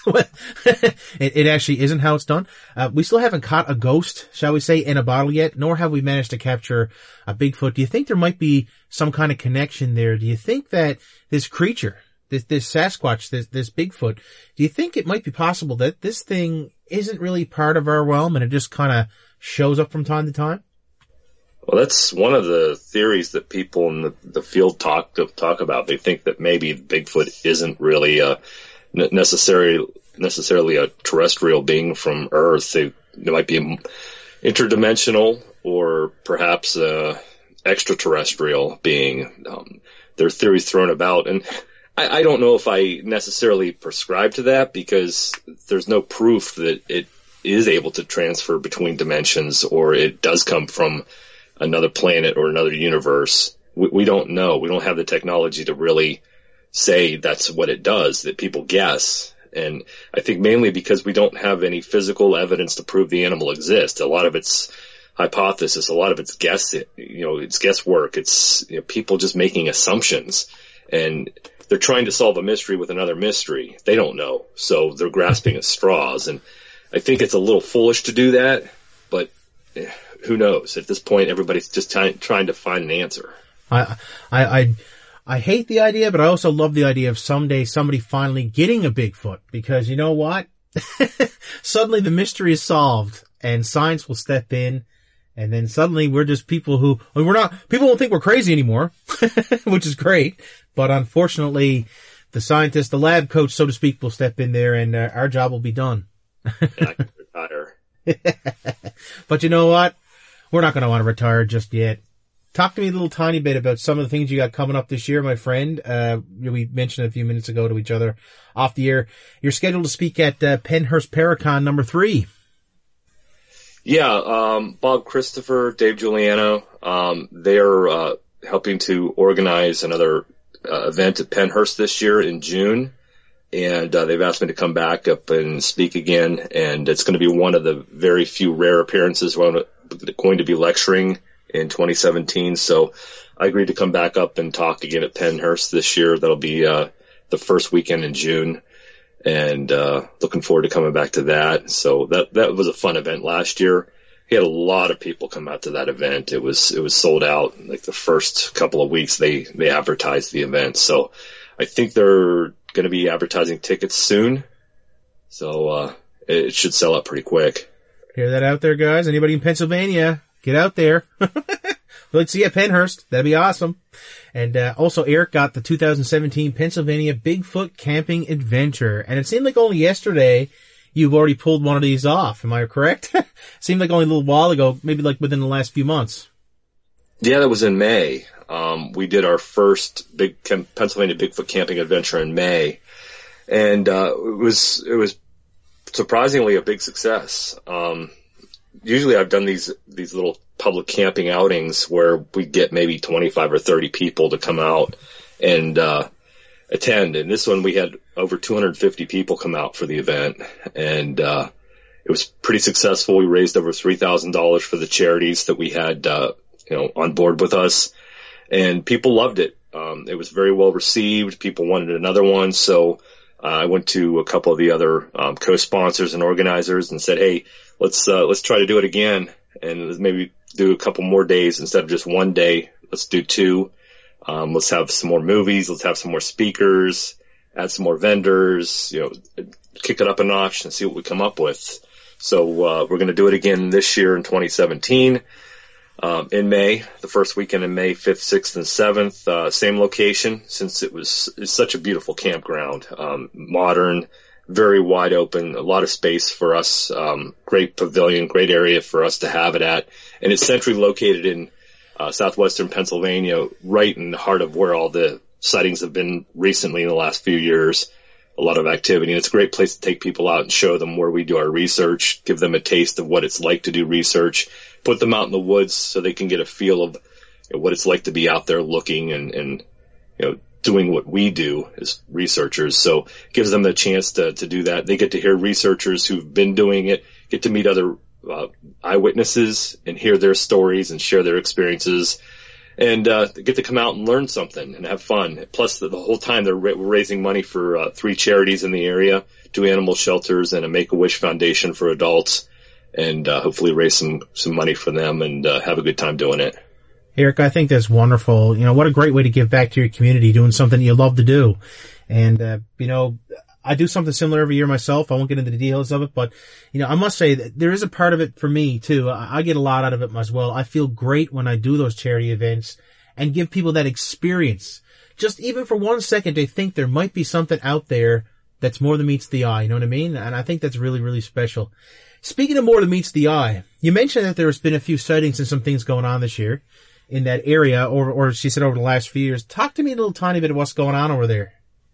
it, it actually isn't how it's done. Uh, we still haven't caught a ghost, shall we say, in a bottle yet, nor have we managed to capture a Bigfoot. Do you think there might be some kind of connection there? Do you think that this creature, this, this Sasquatch, this, this Bigfoot, do you think it might be possible that this thing isn't really part of our realm and it just kind of shows up from time to time? Well, that's one of the theories that people in the, the field talk talk about. They think that maybe Bigfoot isn't really a necessarily necessarily a terrestrial being from Earth. They, they might be interdimensional or perhaps a extraterrestrial being. Um, there are theories thrown about, and I, I don't know if I necessarily prescribe to that because there's no proof that it is able to transfer between dimensions or it does come from another planet or another universe. We, we don't know. We don't have the technology to really say that's what it does, that people guess. And I think mainly because we don't have any physical evidence to prove the animal exists. A lot of it's hypothesis, a lot of it's guess, you know, it's guesswork. It's, you know, people just making assumptions and they're trying to solve a mystery with another mystery. They don't know. So they're grasping at straws. And I think it's a little foolish to do that, but who knows? At this point, everybody's just t- trying to find an answer. I, I, I, I hate the idea, but I also love the idea of someday somebody finally getting a Bigfoot because you know what? Suddenly the mystery is solved and science will step in. And then suddenly we're just people who, I mean, we're not, people won't think we're crazy anymore, which is great. But unfortunately, the scientist, the lab coach, so to speak, will step in there and uh, our job will be done. Yeah, I can retire. But you know what? We're not going to want to retire just yet. Talk to me a little tiny bit about some of the things you got coming up this year, my friend. Uh, we mentioned a few minutes ago to each other off the air. You're scheduled to speak at uh, Pennhurst Paracon number three. Yeah, um, Bob Christopher, Dave Giuliano, um, they're, uh, helping to organize another, uh, event at Pennhurst this year in June. And, uh, they've asked me to come back up and speak again. And it's going to be one of the very few rare appearances where I'm going to be lecturing in twenty seventeen. So I agreed to come back up and talk again at Pennhurst this year. That'll be, uh, the first weekend in June. And, uh, looking forward to coming back to that. So that, that was a fun event last year. He had a lot of people come out to that event. It was, it was sold out like the first couple of weeks they, they advertised the event. So I think they're going to be advertising tickets soon. So, uh, it should sell out pretty quick. Hear that out there, guys? Anybody in Pennsylvania, get out there. Let's see you at Pennhurst. That'd be awesome. And uh, also, Eric got the two thousand seventeen Pennsylvania Bigfoot Camping Adventure. And it seemed like only yesterday you've already pulled one of these off. Am I correct? Seemed like only a little while ago, maybe like within the last few months. Yeah, that was in May. Um, we did our first big Pennsylvania Bigfoot Camping Adventure in May. And uh, it was it was surprisingly a big success. Um, usually I've done these these little public camping outings where we get maybe twenty-five or thirty people to come out and uh attend. And this one we had over two hundred fifty people come out for the event. And uh it was pretty successful. We raised over three thousand dollars for the charities that we had uh you know on board with us. And people loved it. Um it was very well received. People wanted another one. So uh, I went to a couple of the other um co-sponsors and organizers and said, "Hey, let's uh let's try to do it again. And maybe do a couple more days instead of just one day. Let's do two. Um, let's have some more movies. Let's have some more speakers, add some more vendors, you know, kick it up a notch and see what we come up with." So, uh, we're going to do it again this year in twenty seventeen, um, in May, the first weekend in May, fifth, sixth, and seventh, uh, same location since it was, it's such a beautiful campground, um, modern, very wide open, a lot of space for us, um, great pavilion, great area for us to have it at. And it's centrally located in uh, southwestern Pennsylvania, right in the heart of where all the sightings have been recently in the last few years. A lot of activity. And it's a great place to take people out and show them where we do our research, give them a taste of what it's like to do research, put them out in the woods so they can get a feel of you know, what it's like to be out there looking and, and you know, doing what we do as researchers. So it gives them the chance to, to do that. They get to hear researchers who've been doing it, get to meet other uh, eyewitnesses and hear their stories and share their experiences, and uh, get to come out and learn something and have fun. Plus, the, the whole time they're ra- raising money for uh, three charities in the area, two animal shelters and a Make-A-Wish Foundation for adults, and uh, hopefully raise some, some money for them and uh, have a good time doing it. Eric, I think that's wonderful. You know, what a great way to give back to your community, doing something you love to do. And, uh, you know, I do something similar every year myself. I won't get into the details of it, but, you know, I must say that there is a part of it for me too. I, I get a lot out of it as well. I feel great when I do those charity events and give people that experience. Just even for one second, they think there might be something out there that's more than meets the eye. You know what I mean? And I think that's really, really special. Speaking of more than meets the eye, you mentioned that there's been a few sightings and some things going on this year in that area, or, or she said over the last few years. Talk to me a little tiny bit of what's going on over there.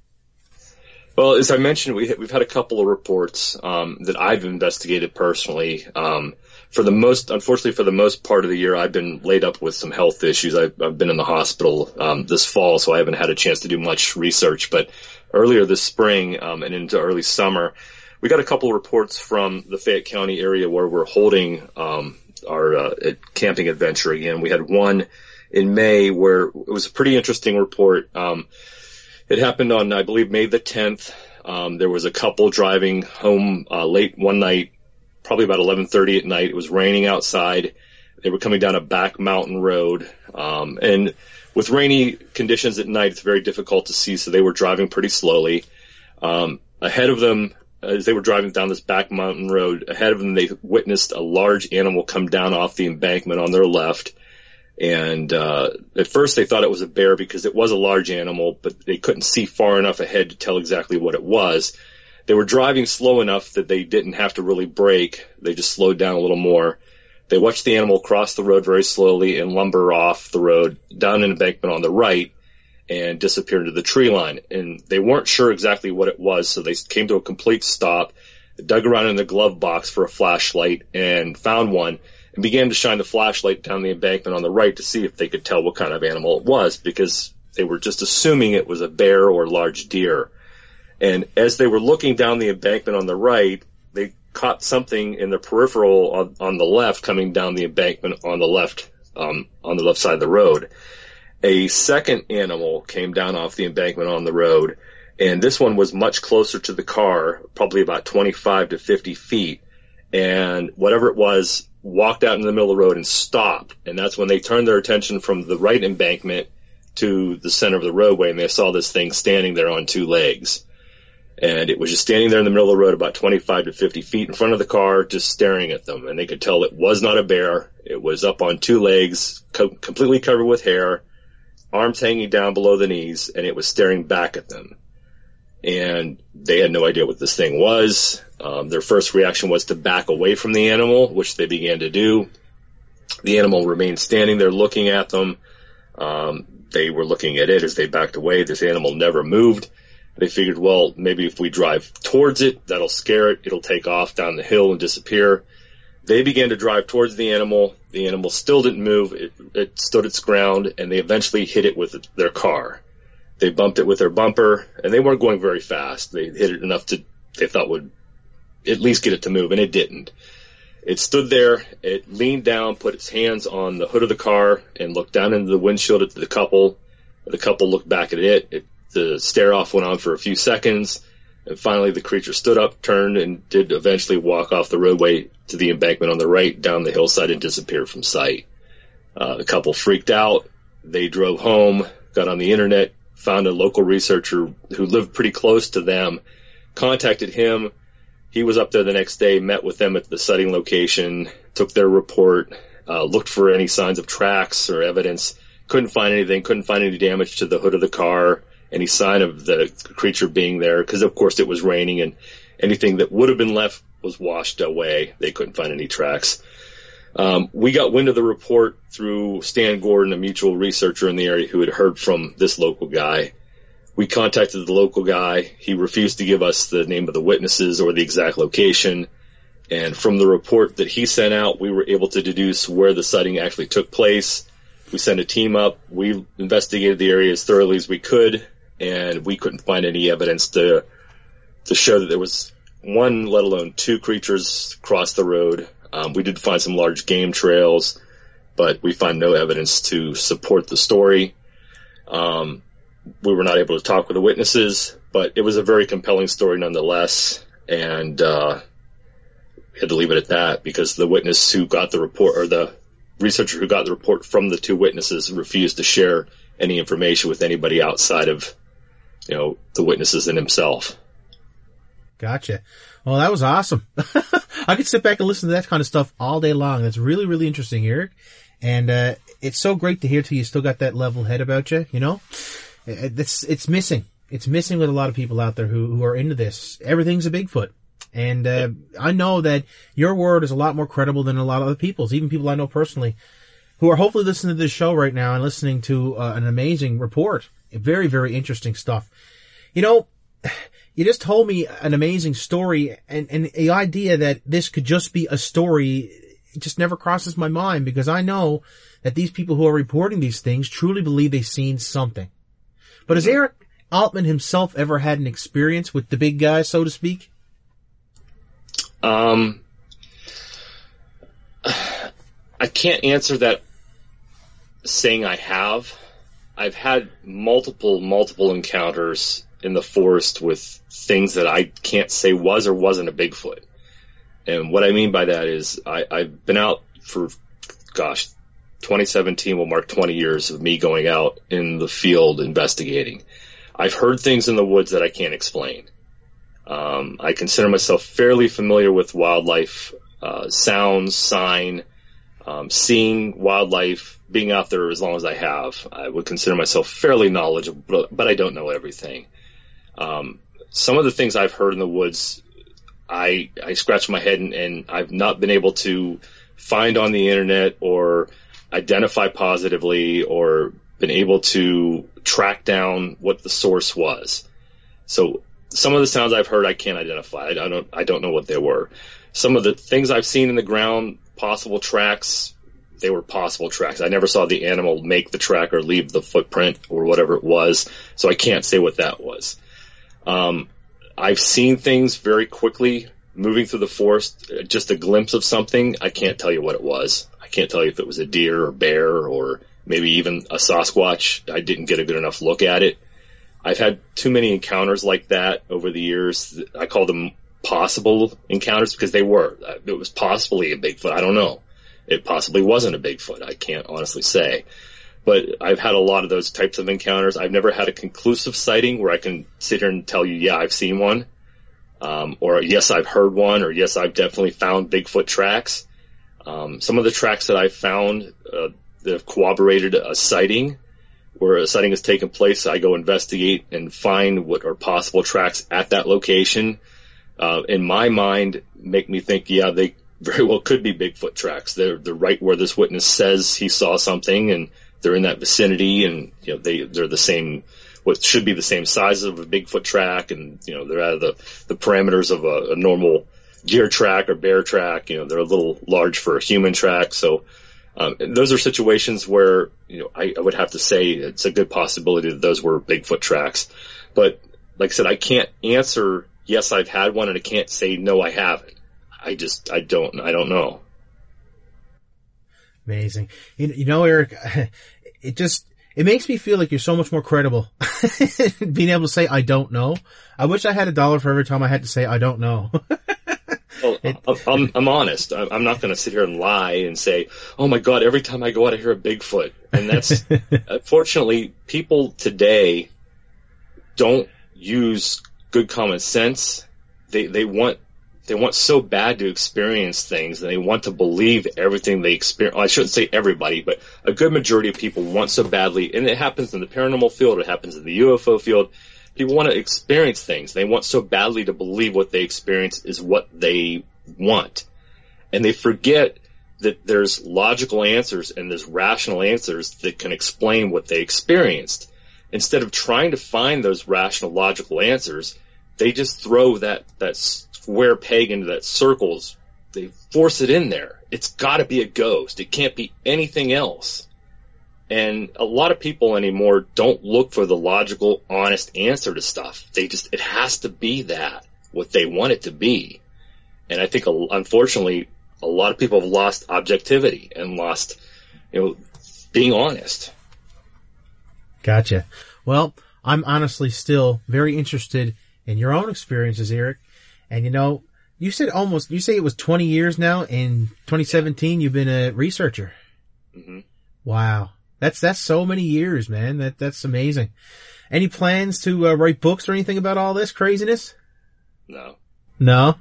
Well, as I mentioned, we, we've had a couple of reports um, that I've investigated personally. Um, for the most, unfortunately, for the most part of the year, I've been laid up with some health issues. I've, I've been in the hospital um, this fall, so I haven't had a chance to do much research. But earlier this spring um, and into early summer, we got a couple of reports from the Fayette County area where we're holding um, our uh, camping adventure again. We had one in May where it was a pretty interesting report. Um, It happened on, I believe, May the tenth. Um, there was a couple driving home uh, late one night, probably about eleven thirty at night. It was raining outside. They were coming down a back mountain road. Um, and with rainy conditions at night, it's very difficult to see, so they were driving pretty slowly. Um, ahead of them, as they were driving down this back mountain road, ahead of them they witnessed a large animal come down off the embankment on their left. And uh, at first they thought it was a bear because it was a large animal, but they couldn't see far enough ahead to tell exactly what it was. They were driving slow enough that they didn't have to really brake. They just slowed down a little more. They watched the animal cross the road very slowly and lumber off the road down an embankment on the right and disappear into the tree line. And they weren't sure exactly what it was, so they came to a complete stop, dug around in the glove box for a flashlight and found one, and began to shine the flashlight down the embankment on the right to see if they could tell what kind of animal it was, because they were just assuming it was a bear or large deer. And as they were looking down the embankment on the right, they caught something in the peripheral on, on the left coming down the embankment on the left, um, on the left side of the road. A second animal came down off the embankment on the road, and this one was much closer to the car, probably about twenty-five to fifty feet. And whatever it was, walked out in the middle of the road and stopped. And that's when they turned their attention from the right embankment to the center of the roadway, and they saw this thing standing there on two legs. And it was just standing there in the middle of the road about twenty-five to fifty feet in front of the car, just staring at them. And they could tell it was not a bear. It was up on two legs, co- completely covered with hair, arms hanging down below the knees, and it was staring back at them. And they had no idea what this thing was. Um, their first reaction was to back away from the animal, which they began to do. The animal remained standing there looking at them. Um, they were looking at it as they backed away. This animal never moved. They figured, well, maybe if we drive towards it, that'll scare it. It'll take off down the hill and disappear. They began to drive towards the animal. The animal still didn't move. It, it stood its ground, and they eventually hit it with their car. They bumped it with their bumper, and they weren't going very fast. They hit it enough to, they thought would at least get it to move, and it didn't. It stood there. It leaned down, put its hands on the hood of the car, and looked down into the windshield at the couple. The couple looked back at it. it the stare-off went on for a few seconds, and finally the creature stood up, turned, and did eventually walk off the roadway to the embankment on the right, down the hillside, and disappeared from sight. Uh, the couple freaked out. They drove home, got on the internet, found a local researcher who lived pretty close to them, contacted him. He was up there the next day, met with them at the sighting location, took their report, uh, looked for any signs of tracks or evidence, couldn't find anything, couldn't find any damage to the hood of the car, any sign of the creature being there, because of course it was raining and anything that would have been left was washed away. They couldn't find any tracks. Um, we got wind of the report through Stan Gordon, a mutual researcher in the area who had heard from this local guy. We contacted the local guy. He refused to give us the name of the witnesses or the exact location. And from the report that he sent out, we were able to deduce where the sighting actually took place. We sent a team up. We investigated the area as thoroughly as we could, and we couldn't find any evidence to to show that there was one, let alone two creatures cross the road. Um, we did find some large game trails, but we find no evidence to support the story. Um, we were not able to talk with the witnesses, but it was a very compelling story nonetheless, and uh, we had to leave it at that because the witness who got the report, or the researcher who got the report from the two witnesses, refused to share any information with anybody outside of, you know, the witnesses and himself. Gotcha. Well, that was awesome. I could sit back and listen to that kind of stuff all day long. That's really, really interesting, Eric. And uh, it's so great to hear too. You still got that level head about you, you know? It's, it's missing. It's missing with a lot of people out there who, who are into this. Everything's a Bigfoot. And uh, I know that your word is a lot more credible than a lot of other people's, even people I know personally, who are hopefully listening to this show right now and listening to uh, an amazing report. Very, very interesting stuff. You know, you just told me an amazing story, and, and the idea that this could just be a story, it just never crosses my mind, because I know that these people who are reporting these things truly believe they've seen something. But has Eric Altman himself ever had an experience with the big guy, so to speak? Um, I can't answer that saying I have. I've had multiple, multiple encounters in the forest with things that I can't say was or wasn't a Bigfoot. And what I mean by that is I, I've been out for, gosh, twenty seventeen will mark twenty years of me going out in the field investigating. I've heard things in the woods that I can't explain. Um, I consider myself fairly familiar with wildlife, uh, sounds, sign, um, seeing wildlife, being out there as long as I have. I would consider myself fairly knowledgeable, but, but I don't know everything. Um, some of the things I've heard in the woods, I, I scratch my head and, and I've not been able to find on the internet or identify positively or been able to track down what the source was. So some of the sounds I've heard I can't identify. I don't I don't know what they were. Some of the things I've seen in the ground, possible tracks, they were possible tracks. I never saw the animal make the track or leave the footprint or whatever it was, so I can't say what that was. Um, I've seen things very quickly moving through the forest, just a glimpse of something. I can't tell you what it was. I can't tell you if it was a deer or bear or maybe even a Sasquatch. I didn't get a good enough look at it. I've had too many encounters like that over the years. I call them possible encounters because they were. It was possibly a Bigfoot. I don't know. It possibly wasn't a Bigfoot. I can't honestly say. But I've had a lot of those types of encounters. I've never had a conclusive sighting where I can sit here and tell you, yeah, I've seen one. Um, or yes, I've heard one, or yes, I've definitely found Bigfoot tracks. Um, some of the tracks that I've found uh, that have corroborated a sighting, where a sighting has taken place, I go investigate and find what are possible tracks at that location. Uh, in my mind, make me think, yeah, they very well could be Bigfoot tracks. They're, they're right where this witness says he saw something, and they're in that vicinity, and you know they they're the same, what should be the same size of a Bigfoot track, and you know they're out of the the parameters of a, a normal deer track or bear track. You know they're a little large for a human track, so um, those are situations where you know I, I would have to say it's a good possibility that those were Bigfoot tracks. But like I said, I can't answer yes I've had one, and I can't say no I haven't. I just I don't I don't know. Amazing. You, you know, Eric, it just, it makes me feel like you're so much more credible being able to say, I don't know. I wish I had a dollar for every time I had to say, I don't know. Well, it, I'm, I'm honest. I'm not going to sit here and lie and say, oh my God, every time I go out, I hear a Bigfoot. And that's, unfortunately, people today don't use good common sense. They, they want, They want so bad to experience things, and they want to believe everything they experience. I shouldn't say everybody, but a good majority of people want so badly, and it happens in the paranormal field, it happens in the U F O field. People want to experience things. They want so badly to believe what they experience is what they want. And they forget that there's logical answers and there's rational answers that can explain what they experienced. Instead of trying to find those rational, logical answers, they just throw that, that square peg into that circles. They force it in there. It's got to be a ghost. It can't be anything else. And a lot of people anymore don't look for the logical, honest answer to stuff. They just, it has to be that, what they want it to be. And I think, unfortunately, a lot of people have lost objectivity and lost, you know, being honest. Gotcha. Well, I'm honestly still very interested in your own experiences, Eric. And you know, you said almost, you say it was twenty years now. In twenty seventeen, you've been a researcher. Mm-hmm. Wow. That's, that's so many years, man. That, that's amazing. Any plans to uh, write books or anything about all this craziness? No. No?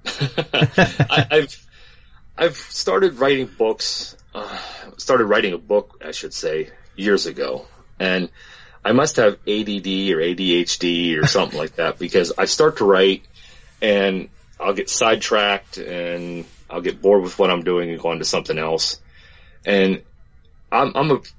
I, I've, I've started writing books, uh, started writing a book, I should say, years ago. And I must have A D D or A D H D or something like that, because I start to write and I'll get sidetracked and I'll get bored with what I'm doing and go on to something else. And I'm, I'm a,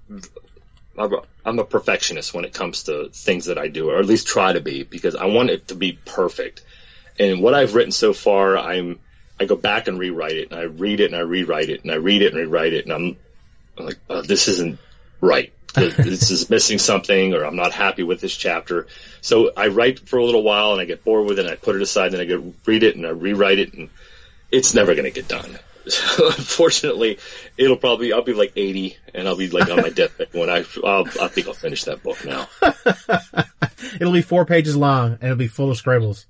I'm a perfectionist when it comes to things that I do, or at least try to be, because I want it to be perfect. And what I've written so far, I'm, I go back and rewrite it, and I read it and I rewrite it, and I read it and rewrite it, and I'm, I'm like, oh, this isn't right. This is missing something, or I'm not happy with this chapter. So I write for a little while and I get bored with it and I put it aside, and I go read it and I rewrite it, and it's never going to get done. So unfortunately, it'll probably, I'll be like eighty and I'll be like on my deathbed when I, I'll, I think I'll finish that book now. It'll be four pages long and it'll be full of scribbles.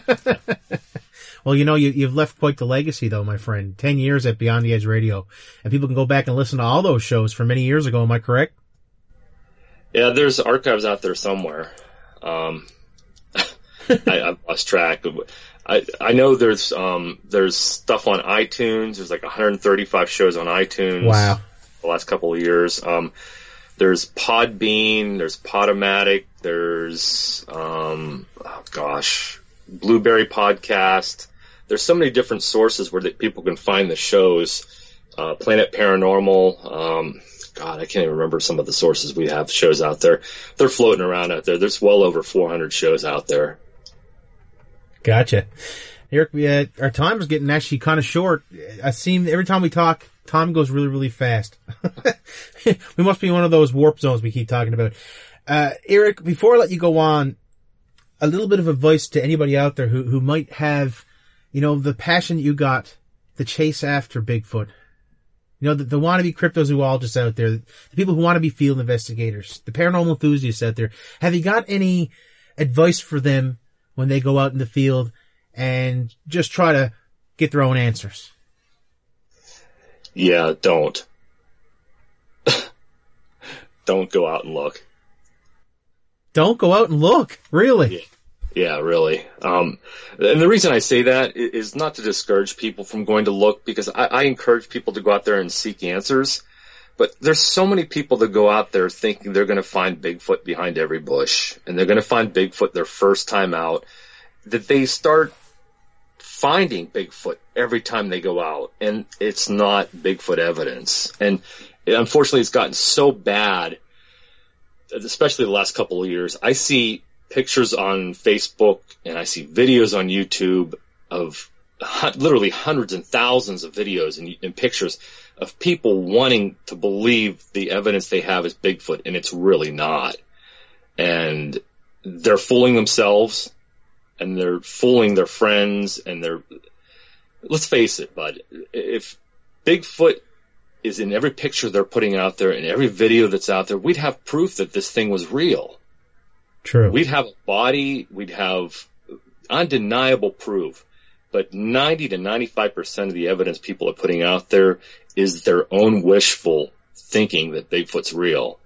Well, you know, you, you've left quite the legacy though, my friend. Ten years at Beyond the Edge Radio, and people can go back and listen to all those shows from many years ago. Am I correct? Yeah, there's archives out there somewhere. Um, I, I've lost track. I, I know there's, um, there's stuff on iTunes. There's like one hundred thirty-five shows on iTunes. Wow. The last couple of years. Um, there's Podbean, there's Podomatic, there's, um, oh gosh, Blueberry Podcast. There's so many different sources where that people can find the shows. Uh, Planet Paranormal, um, God, I can't even remember some of the sources we have shows out there. They're floating around out there. There's well over four hundred shows out there. Gotcha. Eric, we, uh, our time is getting actually kind of short. I seem every time we talk, time goes really, really fast. We must be in one of those warp zones we keep talking about. Uh, Eric, before I let you go on, a little bit of advice to anybody out there who, who might have, you know, the passion you got, the chase after Bigfoot. You know, the, the wannabe cryptozoologists out there, the people who want to be field investigators, the paranormal enthusiasts out there. Have you got any advice for them when they go out in the field and just try to get their own answers? Yeah, don't. Don't go out and look. Don't go out and look? Really? Yeah. Yeah, really. Um, and the reason I say that is not to discourage people from going to look, because I, I encourage people to go out there and seek answers. But there's so many people that go out there thinking they're going to find Bigfoot behind every bush, and they're going to find Bigfoot their first time out, that they start finding Bigfoot every time they go out, and it's not Bigfoot evidence. And unfortunately, it's gotten so bad, especially the last couple of years. I see pictures on Facebook and I see videos on YouTube of literally hundreds and thousands of videos and, and pictures of people wanting to believe the evidence they have is Bigfoot, and it's really not. And they're fooling themselves, and they're fooling their friends, and they're, let's face it, bud, if Bigfoot is in every picture they're putting out there and every video that's out there, we'd have proof that this thing was real. True. We'd have a body, we'd have undeniable proof, but ninety to ninety-five percent of the evidence people are putting out there is their own wishful thinking that Bigfoot's real.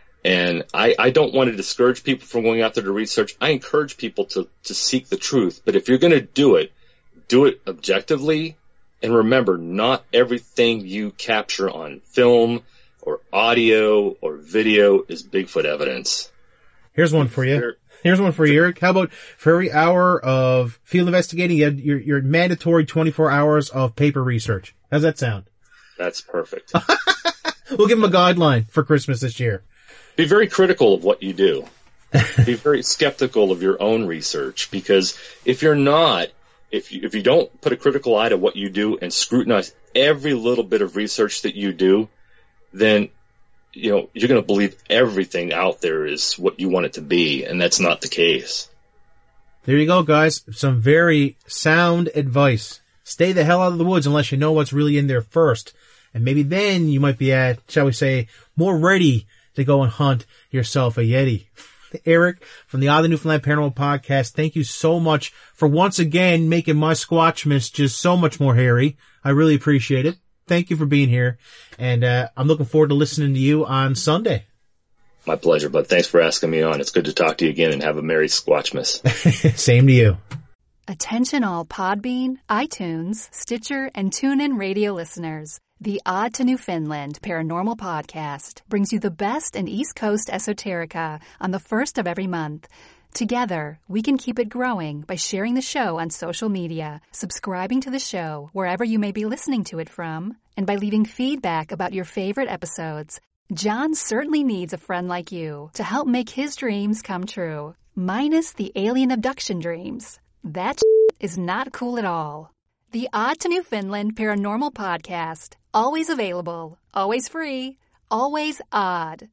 And I, I don't want to discourage people from going out there to research. I encourage people to, to seek the truth. But if you're going to do it, do it objectively. And remember, not everything you capture on film or audio or video is Bigfoot evidence. Here's one for you. Here's one for you, Eric. How about for every hour of field investigating, you have your, your mandatory twenty-four hours of paper research? How's that sound? That's perfect. We'll give them a guideline for Christmas this year. Be very critical of what you do. Be very skeptical of your own research, because if you're not, if you, if you don't put a critical eye to what you do and scrutinize every little bit of research that you do, then you know, you're going to believe everything out there is what you want it to be, and that's not the case. There you go, guys. Some very sound advice. Stay the hell out of the woods unless you know what's really in there first. And maybe then you might be at, shall we say, more ready to go and hunt yourself a Yeti. Eric from the Odd Newfoundland Paranormal Podcast, thank you so much for once again making my Squatchmas just so much more hairy. I really appreciate it. Thank you for being here, and uh, I'm looking forward to listening to you on Sunday. My pleasure, bud. Thanks for asking me on. It's good to talk to you again, and have a Merry Squatchmas. Same to you. Attention all Podbean, iTunes, Stitcher, and TuneIn radio listeners. The Odd to Newfoundland Paranormal Podcast brings you the best in East Coast esoterica on the first of every month. Together, we can keep it growing by sharing the show on social media, subscribing to the show wherever you may be listening to it from, and by leaving feedback about your favorite episodes. John certainly needs a friend like you to help make his dreams come true, minus the alien abduction dreams. That is not cool at all. The Odd to Newfoundland Paranormal Podcast, always available, always free, always odd.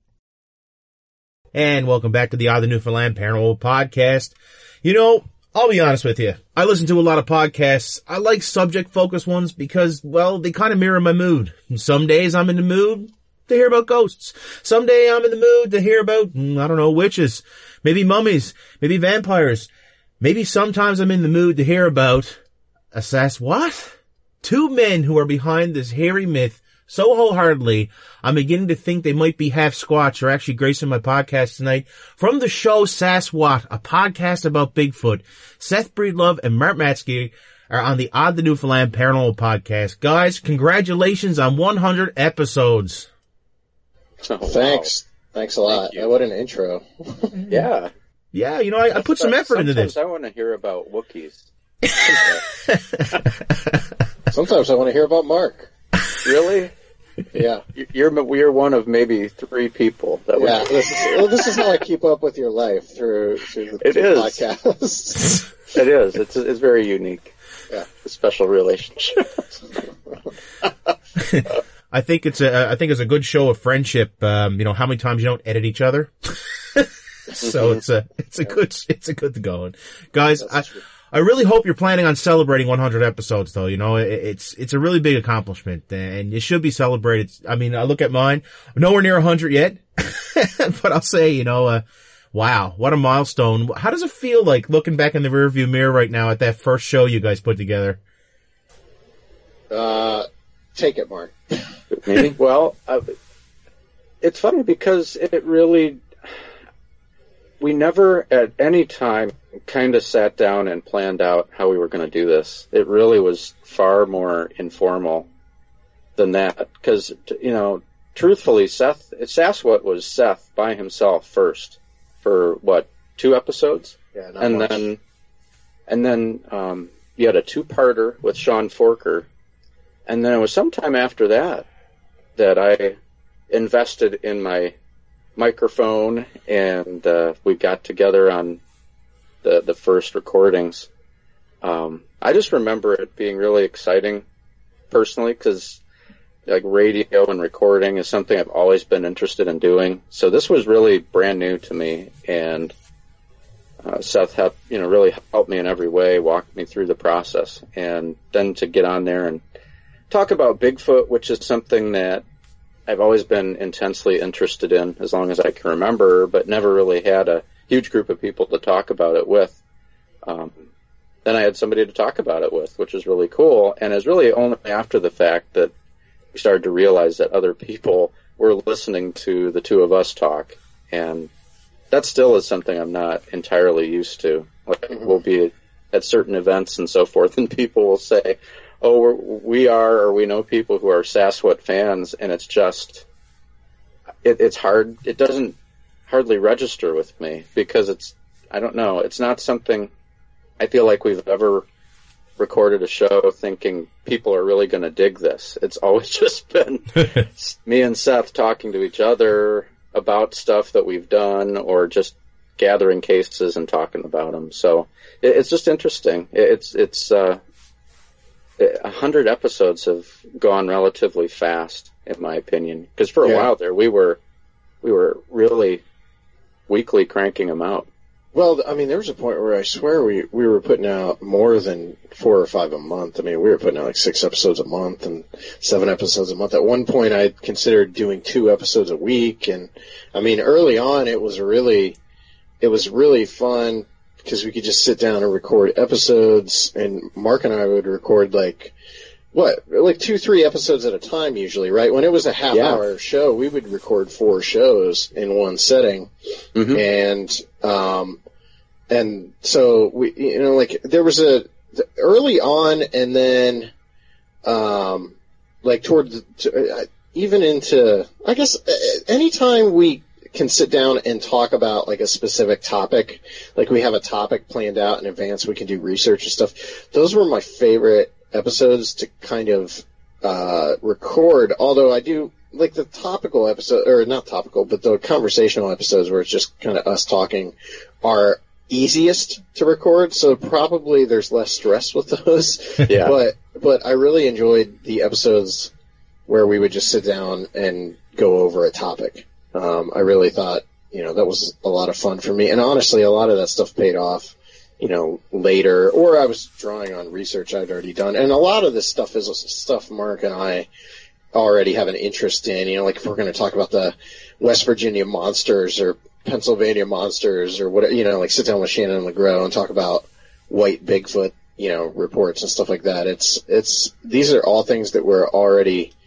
And welcome back to the Odd Newfoundland Paranormal Podcast. You know, I'll be honest with you. I listen to a lot of podcasts. I like subject-focused ones because, well, they kind of mirror my mood. Some days I'm in the mood to hear about ghosts. Some day I'm in the mood to hear about, I don't know, witches. Maybe mummies. Maybe vampires. Maybe sometimes I'm in the mood to hear about assass what? Two men who are behind this hairy myth so wholeheartedly, I'm beginning to think they might be half squatch or actually gracing my podcast tonight. From the show Sasquatch, a podcast about Bigfoot, Seth Breedlove and Mark Matsky are on the Odd the Newfoundland Paranormal Podcast. Guys, congratulations on one hundred episodes. Oh, Thanks. Wow. Thanks a lot. Thank what an intro. Yeah. Yeah, you know, I, I put some effort into this. Sometimes I want to hear about Wookiees. Sometimes I want to hear about Mark. Really? Yeah. You're you're one of maybe three people that yeah, would... this is well, this is how I keep up with your life through through the, it through is. podcast. It is. It's it's very unique. Yeah. A special relationship. I think it's a I think it's a good show of friendship. Um, you know, how many times you don't edit each other. So it's a, it's a good, it's a good going. Guys, I, I really hope you're planning on celebrating one hundred episodes though. You know, it, it's, it's a really big accomplishment and it should be celebrated. I mean, I look at mine, I'm nowhere near one hundred yet, but I'll say, you know, uh, wow, what a milestone. How does it feel like looking back in the rearview mirror right now at that first show you guys put together? Uh, take it, Mark. Me? Well, uh, it's funny because it really, we never at any time kind of sat down and planned out how we were going to do this. It really was far more informal than that. Because, you know, truthfully, Seth, Sasquatch was Seth by himself first for, what, two episodes? Yeah, not And much. then, and then, um, you had a two-parter with Sean Forker. And then it was sometime after that that I invested in my microphone, and uh, we got together on the the first recordings. Um, I just remember it being really exciting, personally, because like radio and recording is something I've always been interested in doing. So this was really brand new to me, and uh, Seth helped, you know, really helped me in every way, walked me through the process, and then to get on there and talk about Bigfoot, which is something that I've always been intensely interested in as long as I can remember, but never really had a huge group of people to talk about it with. Um, then I had somebody to talk about it with, which is really cool. And it's really only after the fact that we started to realize that other people were listening to the two of us talk. And that still is something I'm not entirely used to. Like, mm-hmm. We'll be at certain events and so forth, and people will say, oh, we're, we are, or we know people who are Sasquatch fans, and it's just, it, it's hard, it doesn't hardly register with me, because it's, I don't know, it's not something I feel like we've ever recorded a show thinking people are really going to dig this. It's always just been me and Seth talking to each other about stuff that we've done, or just gathering cases and talking about them. So it, it's just interesting. It, it's, it's, uh, A hundred episodes have gone relatively fast, in my opinion. Because for a yeah. while there, we were we were really weekly cranking them out. Well, I mean, there was a point where I swear we, we were putting out more than four or five a month. I mean, we were putting out like six episodes a month and seven episodes a month. At one point, I considered doing two episodes a week. And, I mean, early on, it was really, it was really fun, because we could just sit down and record episodes, and Mark and I would record like, what, like two, three episodes at a time usually, right? When it was a half yeah. hour show, we would record four shows in one setting. Mm-hmm. And, um, and so we, you know, like there was a, early on, and then, um, like toward the, even into, I guess, anytime we can sit down and talk about like a specific topic, like we have a topic planned out in advance, we can do research and stuff. Those were my favorite episodes to kind of uh record, although I do like the topical episode, or not topical, but the conversational episodes where it's just kind of us talking are easiest to record, so probably there's less stress with those. Yeah. But but I really enjoyed the episodes where we would just sit down and go over a topic. Um, I really thought, you know, that was a lot of fun for me. And honestly, a lot of that stuff paid off, you know, later. Or I was drawing on research I'd already done. And a lot of this stuff is stuff Mark and I already have an interest in. You know, like if we're going to talk about the West Virginia monsters or Pennsylvania monsters or whatever, you know, like sit down with Shannon LeGros and talk about white Bigfoot, you know, reports and stuff like that. It's, it's, these are all things that we're already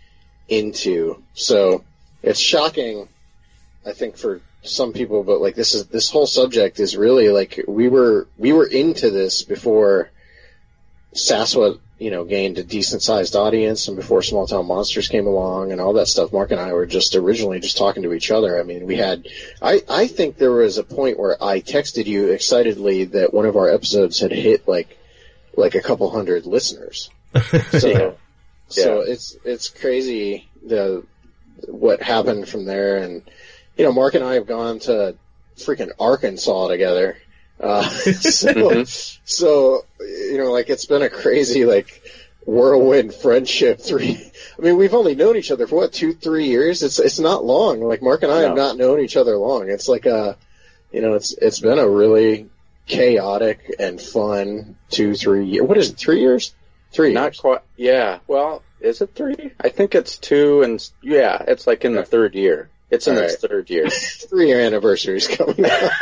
into. So it's shocking, I think, for some people, but like this is this whole subject is really like we were we were into this before Sasquatch, you know, gained a decent sized audience, and before Small Town Monsters came along and all that stuff. Mark and I were just originally just talking to each other. I mean, we had I I think there was a point where I texted you excitedly that one of our episodes had hit like like a couple hundred listeners. So yeah. so Yeah. it's it's crazy the what happened from there. And you know, Mark and I have gone to freaking Arkansas together. Uh, so, Mhm. so, you know, like, it's been a crazy, like, whirlwind friendship. Three, I mean, we've only known each other for what, two, three years? It's, it's not long. Like, Mark and I No. have not known each other long. It's like a, you know, it's, it's been a really chaotic and fun two, three years. What is it, three years? Three Not years. quite. Yeah. Well, is it three? I think it's two, and yeah, it's like in the third year. It's in All its right. third year. Three year anniversary is coming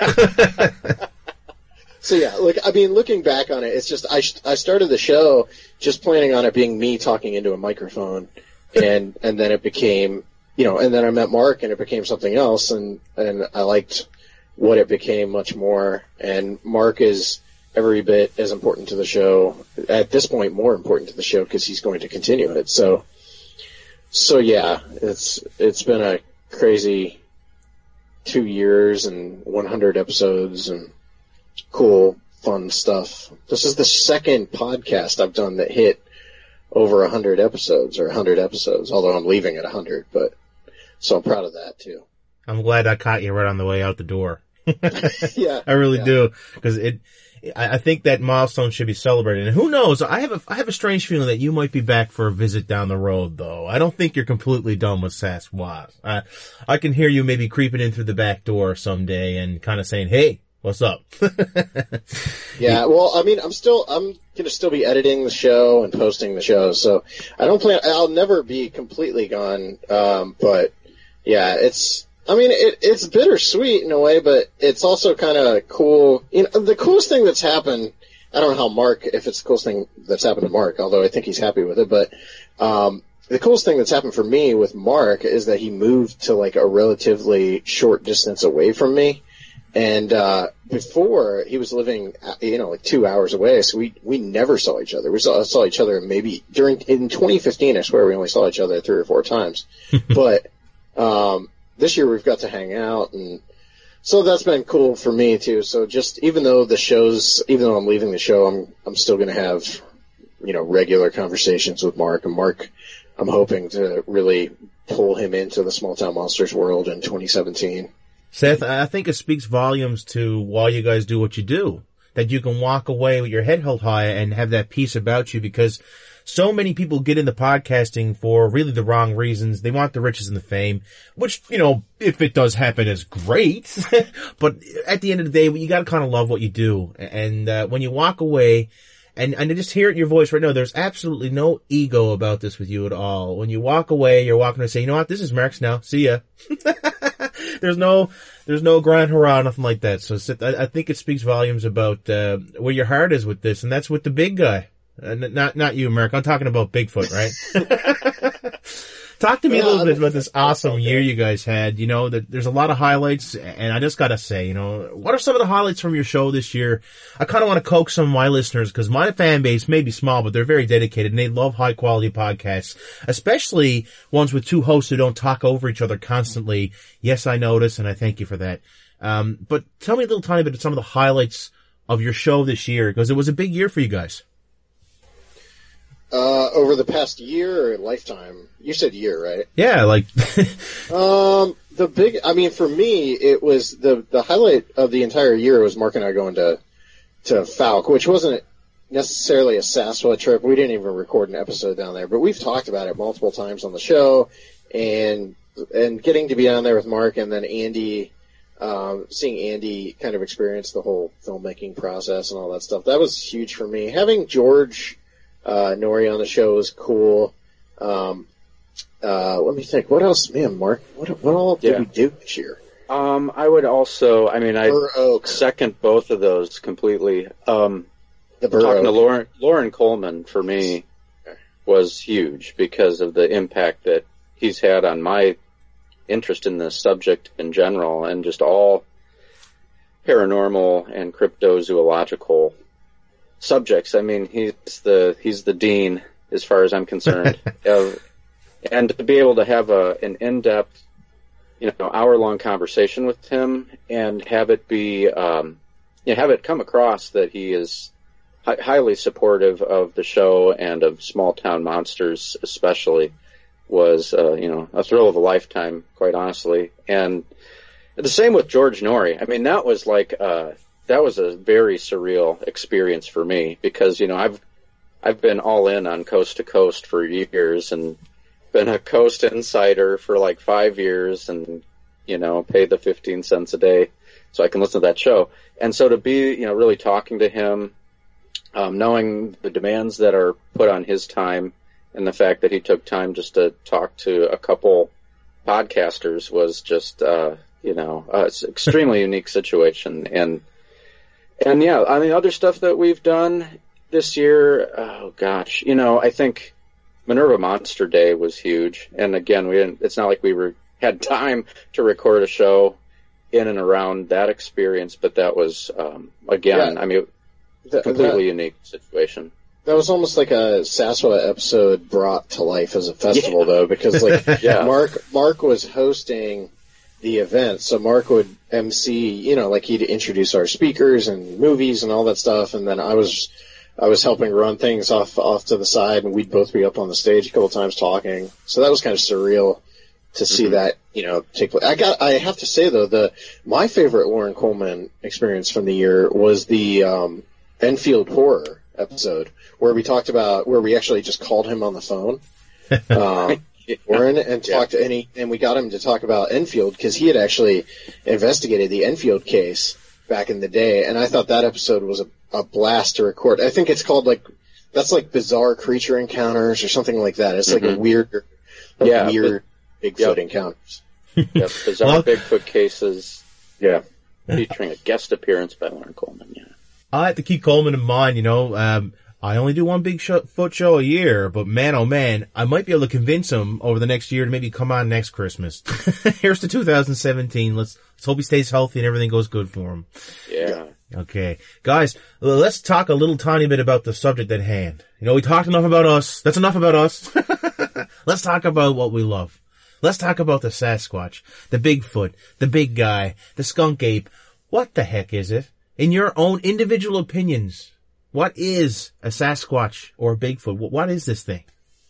up. So yeah, like, I mean, looking back on it, it's just, I, I started the show just planning on it being me talking into a microphone, and, and then it became, you know, and then I met Mark and it became something else, and, and I liked what it became much more, and Mark is every bit as important to the show, at this point more important to the show because he's going to continue it, so, so yeah, it's, it's been a crazy two years and one hundred episodes and cool, fun stuff. This is the second podcast I've done that hit over one hundred episodes, or one hundred episodes, although I'm leaving at one hundred, but, so I'm proud of that, too. I'm glad I caught you right on the way out the door. Yeah. I really yeah. do, because it, I I think that milestone should be celebrated. And who knows? I have a, I have a strange feeling that you might be back for a visit down the road, though. I don't think you're completely done with Sasquatch. I, I can hear you maybe creeping in through the back door someday and kind of saying, "Hey, what's up?" Yeah, well, I mean, I'm still, I'm gonna still be editing the show and posting the show, so I don't plan, I'll never be completely gone, um, but yeah, it's, I mean, it, it's bittersweet in a way, but it's also kind of cool. You know, the coolest thing that's happened, I don't know how Mark, if it's the coolest thing that's happened to Mark, although I think he's happy with it, but, um, the coolest thing that's happened for me with Mark is that he moved to like a relatively short distance away from me. And, uh, before he was living, you know, like two hours away, so we, we never saw each other. We saw, saw each other maybe during, in twenty fifteen, I swear we only saw each other three or four times. But, um, this year we've got to hang out, and so that's been cool for me too. So just, even though the show's, even though I'm leaving the show, I'm, I'm still gonna have, you know, regular conversations with Mark, and Mark, I'm hoping to really pull him into the Small Town Monsters world in twenty seventeen. Seth, I think it speaks volumes to why you guys do what you do. That you can walk away with your head held high and have that peace about you, because so many people get into podcasting for really the wrong reasons. They want the riches and the fame, which, you know, if it does happen, is great. But at the end of the day, you gotta kind of love what you do. And uh, when you walk away, and, and I just hear it in your voice right now, there's absolutely no ego about this with you at all. When you walk away, you're walking to say, you know what, this is Mark's now. See ya. There's no, there's no grand hurrah, nothing like that. So I, I think it speaks volumes about, uh, where your heart is with this, and that's with the big guy. Uh, not, not you, Mark. I'm talking about Bigfoot, right? Talk to me a little bit about this awesome year you guys had. You know, that there's a lot of highlights, and I just gotta say, you know, what are some of the highlights from your show this year? I kind of want to coax some of my listeners, because my fan base may be small, but they're very dedicated, and they love high quality podcasts, especially ones with two hosts who don't talk over each other constantly. Yes, I notice, and I thank you for that. Um, but tell me a little tiny bit of some of the highlights of your show this year, because it was a big year for you guys. Uh, over the past year or lifetime? You said year, right? Yeah, like... um, the big, I mean, for me, it was, the, the highlight of the entire year was Mark and I going to, to Falk, which wasn't necessarily a Sasquatch trip. We didn't even record an episode down there, but we've talked about it multiple times on the show, and, and getting to be down there with Mark, and then Andy, um, seeing Andy kind of experience the whole filmmaking process and all that stuff. That was huge for me. Having George, Uh, Nori on the show was cool. Um, uh, let me think. What else? Man, Mark, what, what all did Yeah. we do this year? Um, I would also, I mean, I Burr Oak. second both of those completely. Um, The Burr talking to Oak. Lauren, Lauren Coleman for me was huge because of the impact that he's had on my interest in this subject in general, and just all paranormal and cryptozoological subjects. I mean, he's the he's the dean as far as I'm concerned. of, and to be able to have a an in-depth, you know, hour-long conversation with him and have it be, um, you know, have it come across that he is hi- highly supportive of the show and of Small Town Monsters especially, was, uh, you know, a thrill of a lifetime, quite honestly. And the same with George Norrie. I mean, that was like, uh, that was a very surreal experience for me because, you know, I've, I've been all in on Coast to Coast for years and been a Coast insider for like five years and, you know, paid the fifteen cents a day so I can listen to that show. And so to be, you know, really talking to him, um, knowing the demands that are put on his time, and the fact that he took time just to talk to a couple podcasters was just, uh, you know, uh, it's an extremely unique situation. And, and yeah, I mean, other stuff that we've done this year, oh gosh, you know, I think Minerva Monster Day was huge. And again, we didn't, it's not like we were, had time to record a show in and around that experience, but that was, um, again, yeah, I mean, the, completely that, unique situation. That was almost like a Saswa episode brought to life as a festival, yeah. though, because like yeah. Mark Mark was hosting the event, so Mark would M C, you know, like he'd introduce our speakers and movies and all that stuff, and then I was I was helping run things off off to the side, and we'd both be up on the stage a couple times talking. So that was kind of surreal to see mm-hmm. that, you know, take place. I got I have to say though, the my favorite Warren Coleman experience from the year was the um, Enfield Horror episode, where we talked about, where we actually just called him on the phone, um, Warren, and talked, yeah. and, he, and we got him to talk about Enfield, because he had actually investigated the Enfield case back in the day, and I thought that episode was a, a blast to record. I think it's called, like, that's like Bizarre Creature Encounters or something like that. It's mm-hmm. like a weird, like yeah, weird but, Bigfoot yep. encounters. Yep, Bizarre well, Bigfoot Cases, yeah, featuring a guest appearance by Warren Coleman, yeah. I have to keep Coleman in mind, you know, um, I only do one big show, foot show a year, but man, oh man, I might be able to convince him over the next year to maybe come on next Christmas. Here's to two thousand seventeen. Let's, let's hope he stays healthy and everything goes good for him. Yeah. Okay. Guys, let's talk a little tiny bit about the subject at hand. You know, we talked enough about us. That's enough about us. Let's talk about what we love. Let's talk about the Sasquatch, the Bigfoot, the big guy, the skunk ape. What the heck is it? In your own individual opinions, what is a Sasquatch or a Bigfoot? What is this thing?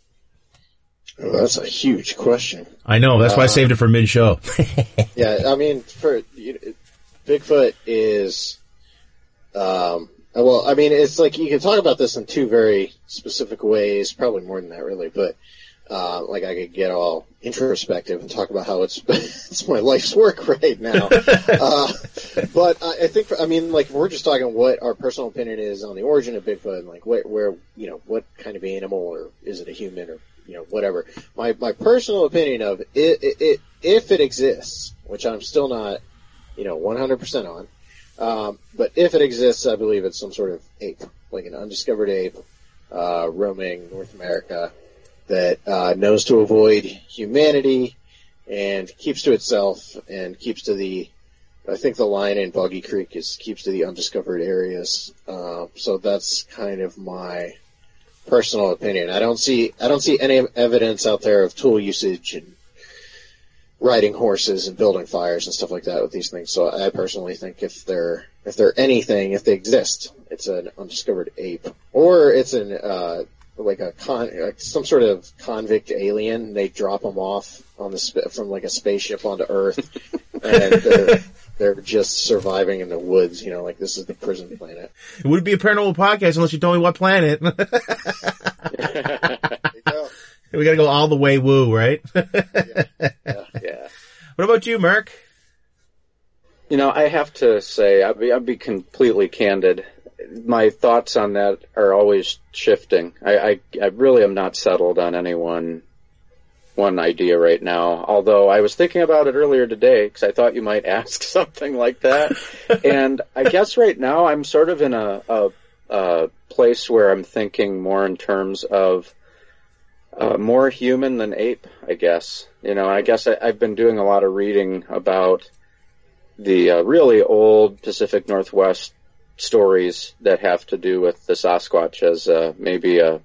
Oh, that's a huge question. I know. That's uh, why I saved it for mid-show. Yeah, I mean, for you know, Bigfoot is, um, well, I mean, it's like you can talk about this in two very specific ways, probably more than that, really, but Uh, like I could get all introspective and talk about how it's it's my life's work right now. uh, but I, I think, for, I mean, like we're just talking what our personal opinion is on the origin of Bigfoot, and like where, where you know, what kind of animal, or is it a human, or you know, whatever. My my personal opinion of it, it, it if it exists, which I'm still not, you know, one hundred percent on, um, but if it exists, I believe it's some sort of ape, like an undiscovered ape, uh, roaming North America, that uh, knows to avoid humanity and keeps to itself and keeps to the, I think the line in Boggy Creek is keeps to the undiscovered areas. Uh, so that's kind of my personal opinion. I don't see I don't see any evidence out there of tool usage and riding horses and building fires and stuff like that with these things. So I personally think if they're if they're anything, if they exist, it's an undiscovered ape, or it's an uh, like a con, like some sort of convict alien. They drop them off on the sp- from like a spaceship onto Earth, and they're, they're just surviving in the woods. You know, like this is the prison planet. It wouldn't be a paranormal podcast unless you told me what planet. There you go. We gotta go all the way woo, right? yeah. Yeah. Yeah. What about you, Mark? You know, I have to say, I'll be, I'll be completely candid. My thoughts on that are always shifting. I, I, I really am not settled on any one, one idea right now. Although I was thinking about it earlier today because I thought you might ask something like that. And I guess right now I'm sort of in a, a, a place where I'm thinking more in terms of, uh, uh, more human than ape, I guess. You know, I guess I, I've been doing a lot of reading about the uh, really old Pacific Northwest stories that have to do with the Sasquatch as uh, maybe a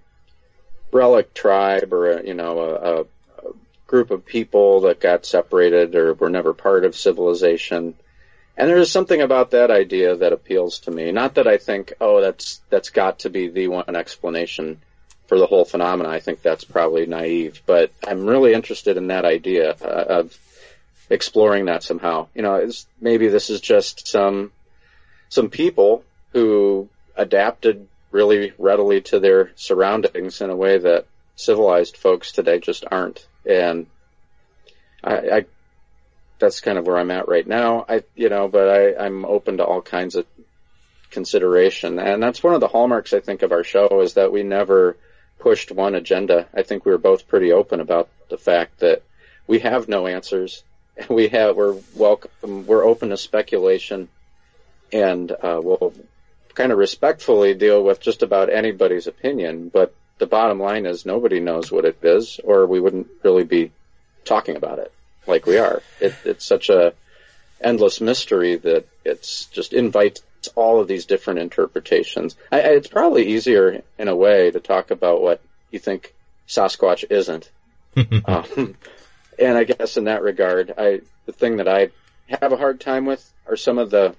relic tribe or, a, you know, a, a group of people that got separated or were never part of civilization. And there's something about that idea that appeals to me. Not that I think, oh, that's that's got to be the one explanation for the whole phenomenon. I think that's probably naive. But I'm really interested in that idea uh, of exploring that somehow. You know, it's, maybe this is just some some people who adapted really readily to their surroundings in a way that civilized folks today just aren't. And I... I that's kind of where I'm at right now. I, you know, but I, I'm open to all kinds of consideration. And that's one of the hallmarks, I think, of our show is that we never pushed one agenda. I think we were both pretty open about the fact that we have no answers. We have, we're welcome, we're open to speculation, and, uh, we'll kind of respectfully deal with just about anybody's opinion. But the bottom line is nobody knows what it is, or we wouldn't really be talking about it like we are. It, it's such a endless mystery that it's just invites all of these different interpretations. I, I, it's probably easier in a way to talk about what you think Sasquatch isn't. um, and I guess in that regard, I the thing that I have a hard time with are some of the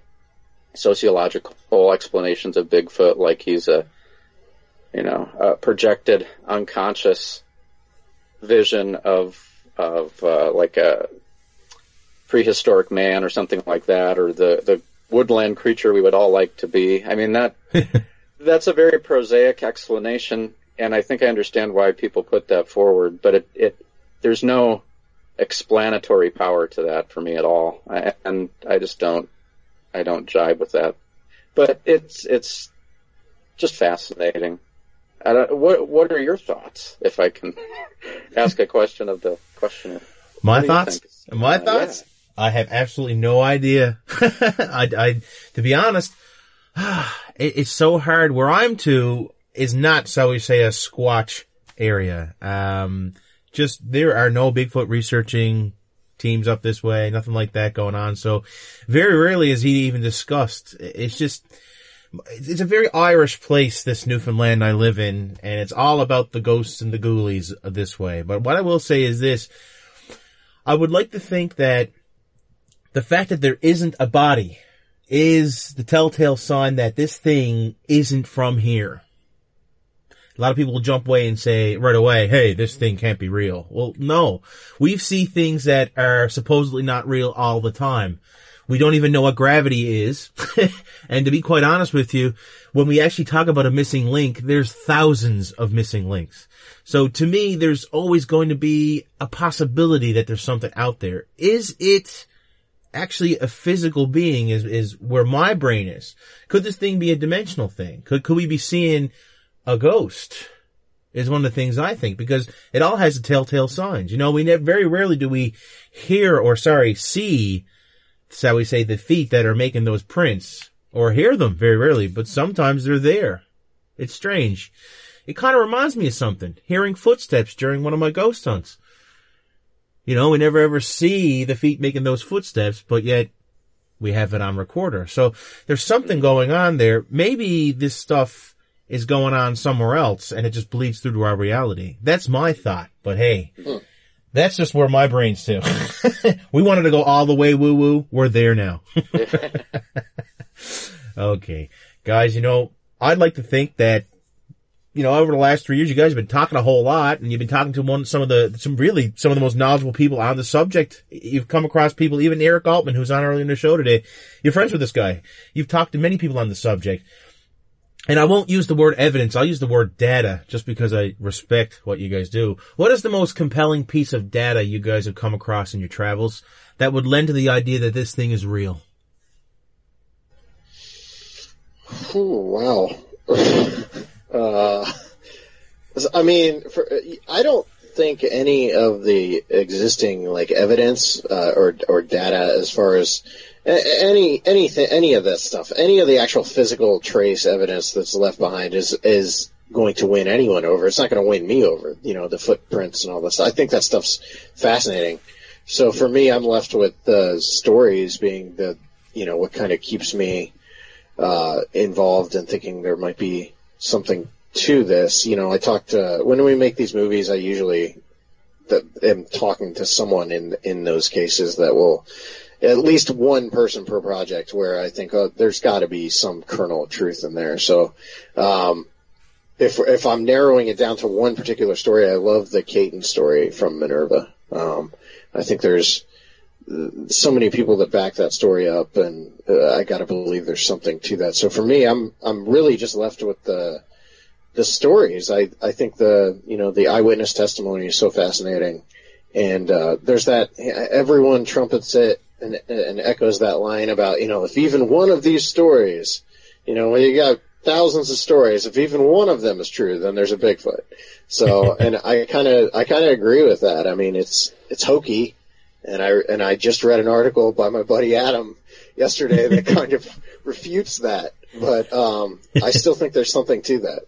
sociological explanations of Bigfoot, like he's a, you know, a projected unconscious vision of of uh, like a prehistoric man or something like that, or the, the woodland creature we would all like to be. I mean, that that's a very prosaic explanation, and I think I understand why people put that forward, but it, it there's no explanatory power to that for me at all, I, and I just don't I don't jive with that. But it's it's just fascinating. I don't, what what are your thoughts, if I can ask a question of the questioner? My thoughts? My uh, thoughts? Yeah. I have absolutely no idea. I, I, to be honest, it, it's so hard. Where I'm to is not, shall we say, a Squatch area. Um, just, there are no Bigfoot researching teams up this way, nothing like that going on. So very rarely is he even discussed. It's just, it's a very Irish place, this Newfoundland I live in, and it's all about the ghosts and the ghoulies this way. But what I will say is this. I would like to think that the fact that there isn't a body is the telltale sign that this thing isn't from here. A lot of people will jump away and say right away, hey, this thing can't be real. Well, no. We see things that are supposedly not real all the time. We don't even know what gravity is. And to be quite honest with you, when we actually talk about a missing link, there's thousands of missing links. So to me, there's always going to be a possibility that there's something out there. Is it actually a physical being is, is where my brain is? Could this thing be a dimensional thing? Could, could we be seeing a ghost? Is one of the things I think, because it all has the telltale signs. You know, we never, very rarely do we hear or, sorry, see, shall we say, the feet that are making those prints, or hear them very rarely, but sometimes they're there. It's strange. It kind of reminds me of something, hearing footsteps during one of my ghost hunts. You know, we never ever see the feet making those footsteps, but yet we have it on recorder. So there's something going on there. Maybe this stuff is going on somewhere else and it just bleeds through to our reality. That's my thought, but hey, that's just where my brain's to. We wanted to go all the way woo-woo. We're there now. Okay. Guys, you know, I'd like to think that, you know, over the last three years, you guys have been talking a whole lot, and you've been talking to one, some of the, some really, some of the most knowledgeable people on the subject. You've come across people, even Eric Altman, who's on earlier in the show today. You're friends with this guy. You've talked to many people on the subject. And I won't use the word evidence. I'll use the word data, just because I respect what you guys do. What is the most compelling piece of data you guys have come across in your travels that would lend to the idea that this thing is real? Oh, wow. uh, I mean, for, I don't think any of the existing, like, evidence, uh, or, or data as far as any, anything, any of that stuff, any of the actual physical trace evidence that's left behind is, is going to win anyone over. It's not going to win me over, you know, the footprints and all this. I think that stuff's fascinating. So for me, I'm left with the stories being the, you know, what kind of keeps me uh, involved and thinking there might be something to this. You know, I talk to, when we make these movies, I usually th- am talking to someone in in those cases that will, at least one person per project where I think, oh, there's got to be some kernel of truth in there. So, um, if if I'm narrowing it down to one particular story, I love the Caton story from Minerva. Um, I think there's so many people that back that story up, and uh, I got to believe there's something to that. So for me, I'm I'm really just left with the the stories. I I think the you know the eyewitness testimony is so fascinating, and uh, there's that everyone trumpets it. And, and echoes that line about, you know, if even one of these stories, you know, when you got thousands of stories, if even one of them is true, then there's a Bigfoot. So, and I kind of, I kind of agree with that. I mean, it's, it's hokey. And I, and I just read an article by my buddy Adam yesterday that kind of refutes that. But, um, I still think there's something to that.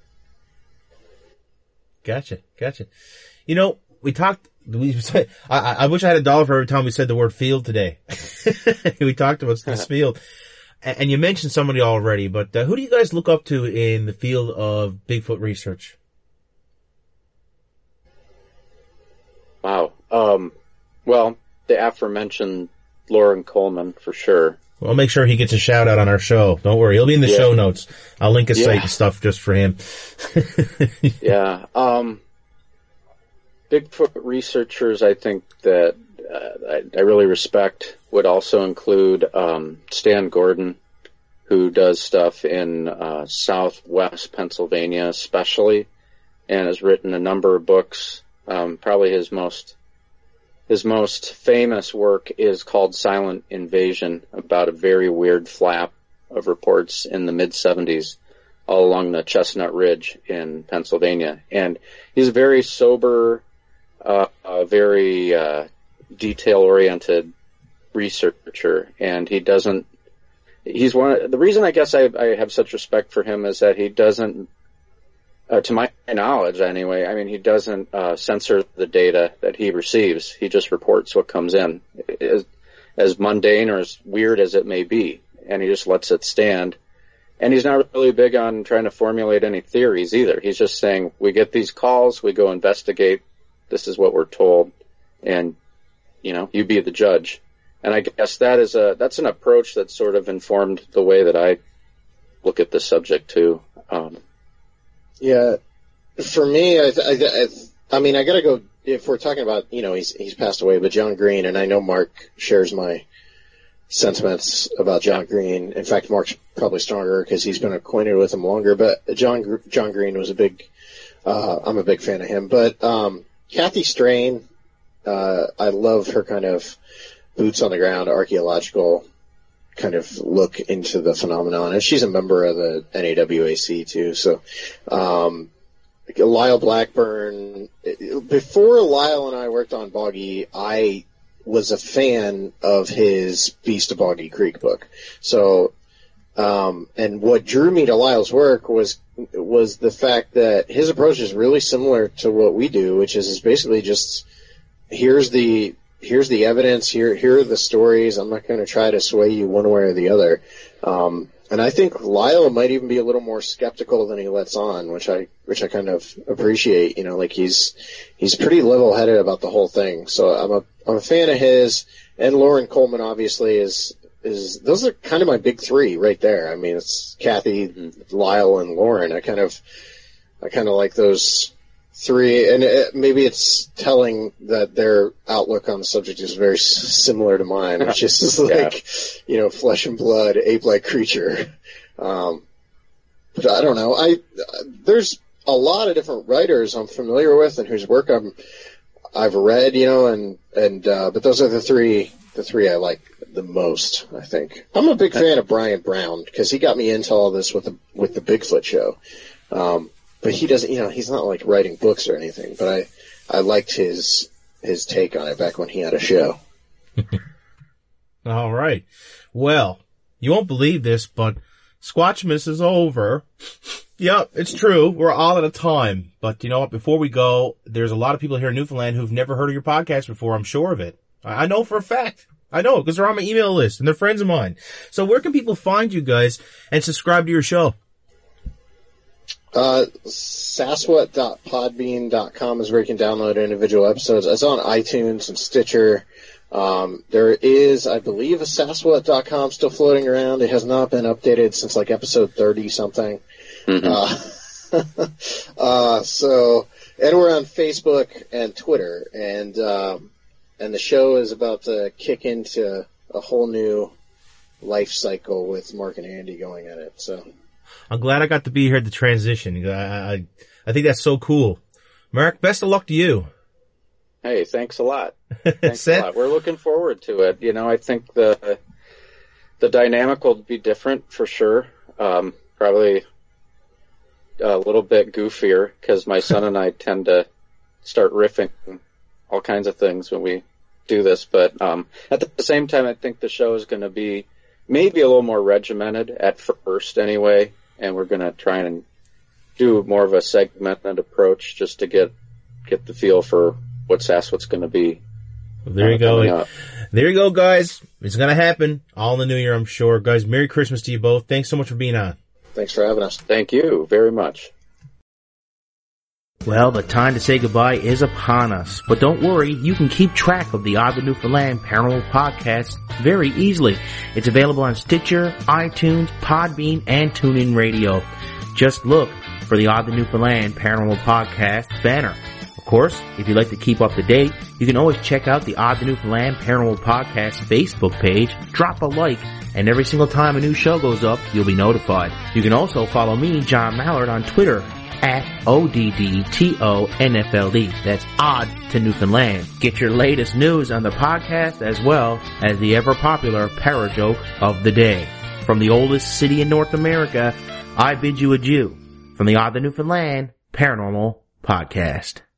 Gotcha. Gotcha. You know, we talked, We, I, I wish I had a dollar for every time we said the word field today. We talked about this field. And you mentioned somebody already, but uh, who do you guys look up to in the field of Bigfoot research? Wow. Um, well, the aforementioned Loren Coleman, for sure. Well, I'll make sure he gets a shout out on our show. Don't worry. He'll be in the yeah. show notes. I'll link his yeah. site and stuff just for him. yeah. Um, Bigfoot researchers, I think that uh, I, I really respect, would also include um, Stan Gordon, who does stuff in uh, southwest Pennsylvania especially, and has written a number of books. Um, probably his most his most famous work is called Silent Invasion, about a very weird flap of reports in the mid-seventies all along the Chestnut Ridge in Pennsylvania. And he's a very sober, Uh, a very uh, detail-oriented researcher, and he doesn't. He's one. The reason I guess I, I have such respect for him is that he doesn't, uh, to my knowledge anyway. I mean, he doesn't uh, censor the data that he receives. He just reports what comes in, as, as mundane or as weird as it may be, and he just lets it stand. And he's not really big on trying to formulate any theories either. He's just saying, we get these calls, we go investigate. This is what we're told, and, you know, you be the judge. And I guess that is a, that's an approach that sort of informed the way that I look at this subject too. Um, yeah, for me, I, I, I mean, I gotta go, if we're talking about, you know, he's, he's passed away, but John Green, and I know Mark shares my sentiments about John Green. In fact, Mark's probably stronger because he's been acquainted with him longer, but John, John Green was a big, uh, I'm a big fan of him, but, um, Kathy Strain, uh, I love her kind of boots on the ground, archaeological kind of look into the phenomenon. And she's a member of the N A W A C too. So, um, Lyle Blackburn, before Lyle and I worked on Boggy, I was a fan of his Beast of Boggy Creek book. So, um, and what drew me to Lyle's work was was the fact that his approach is really similar to what we do, which is, is basically just here's the here's the evidence, here here are the stories. I'm not going to try to sway you one way or the other. Um, and I think Lyle might even be a little more skeptical than he lets on, which I which I kind of appreciate. You know, like he's he's pretty level-headed about the whole thing. So I'm a I'm a fan of his, and Loren Coleman obviously is. Is those are kind of my big three right there. I mean, it's Kathy, mm-hmm. Lyle, and Loren. I kind of, I kind of like those three, and it, maybe it's telling that their outlook on the subject is very s- similar to mine, which is like, yeah. you know, flesh and blood, ape-like creature. Um, but I don't know. I there's a lot of different writers I'm familiar with and whose work I'm I've read, you know, and and uh, but those are the three. The three I like the most, I think. I'm a big fan of Brian Brown because he got me into all this with the with the Bigfoot show. Um, but he doesn't, you know, he's not like writing books or anything. But I, I liked his his take on it back when he had a show. All right. Well, you won't believe this, but Squatchmas is over. Yep, it's true. We're all out of time. But you know what? Before we go, there's a lot of people here in Newfoundland who've never heard of your podcast before. I'm sure of it. I know for a fact. I know because they're on my email list and they're friends of mine. So where can people find you guys and subscribe to your show? Uh, Sasquatch dot podbean dot com is where you can download individual episodes. It's on iTunes and Stitcher. Um, there is, I believe, a Sasquatch dot com still floating around. It has not been updated since like episode thirty something. Mm-hmm. Uh, uh, so, and we're on Facebook and Twitter, and, um, and the show is about to kick into a whole new life cycle with Mark and Andy going at it, so. I'm glad I got to be here at the transition. I, I, I think that's so cool. Mark, best of luck to you. Hey, thanks a lot. Thanks a lot. We're looking forward to it. You know, I think the, the dynamic will be different for sure. Um, probably a little bit goofier because my son and I tend to start riffing all kinds of things when we do this. But um, at the same time, I think the show is going to be maybe a little more regimented at first anyway, and we're going to try and do more of a segmented approach just to get get the feel for what Sasquatch's going to be. Well, there you go. There you go, guys. It's going to happen all in the new year, I'm sure. Guys, Merry Christmas to you both. Thanks so much for being on. Thanks for having us. Thank you very much. Well, the time to say goodbye is upon us. But don't worry, you can keep track of the Odd Newfoundland Paranormal Podcast very easily. It's available on Stitcher, iTunes, Podbean, and TuneIn Radio. Just look for the Odd Newfoundland Paranormal Podcast banner. Of course, if you'd like to keep up to date, you can always check out the Odd Newfoundland Paranormal Podcast Facebook page, drop a like, and every single time a new show goes up, you'll be notified. You can also follow me, John Mallard, on Twitter at O D D T O N F L D. That's Odd to Newfoundland. Get your latest news on the podcast as well as the ever-popular Parajoke of the day. From the oldest city in North America, I bid you adieu from the Odd to Newfoundland Paranormal Podcast.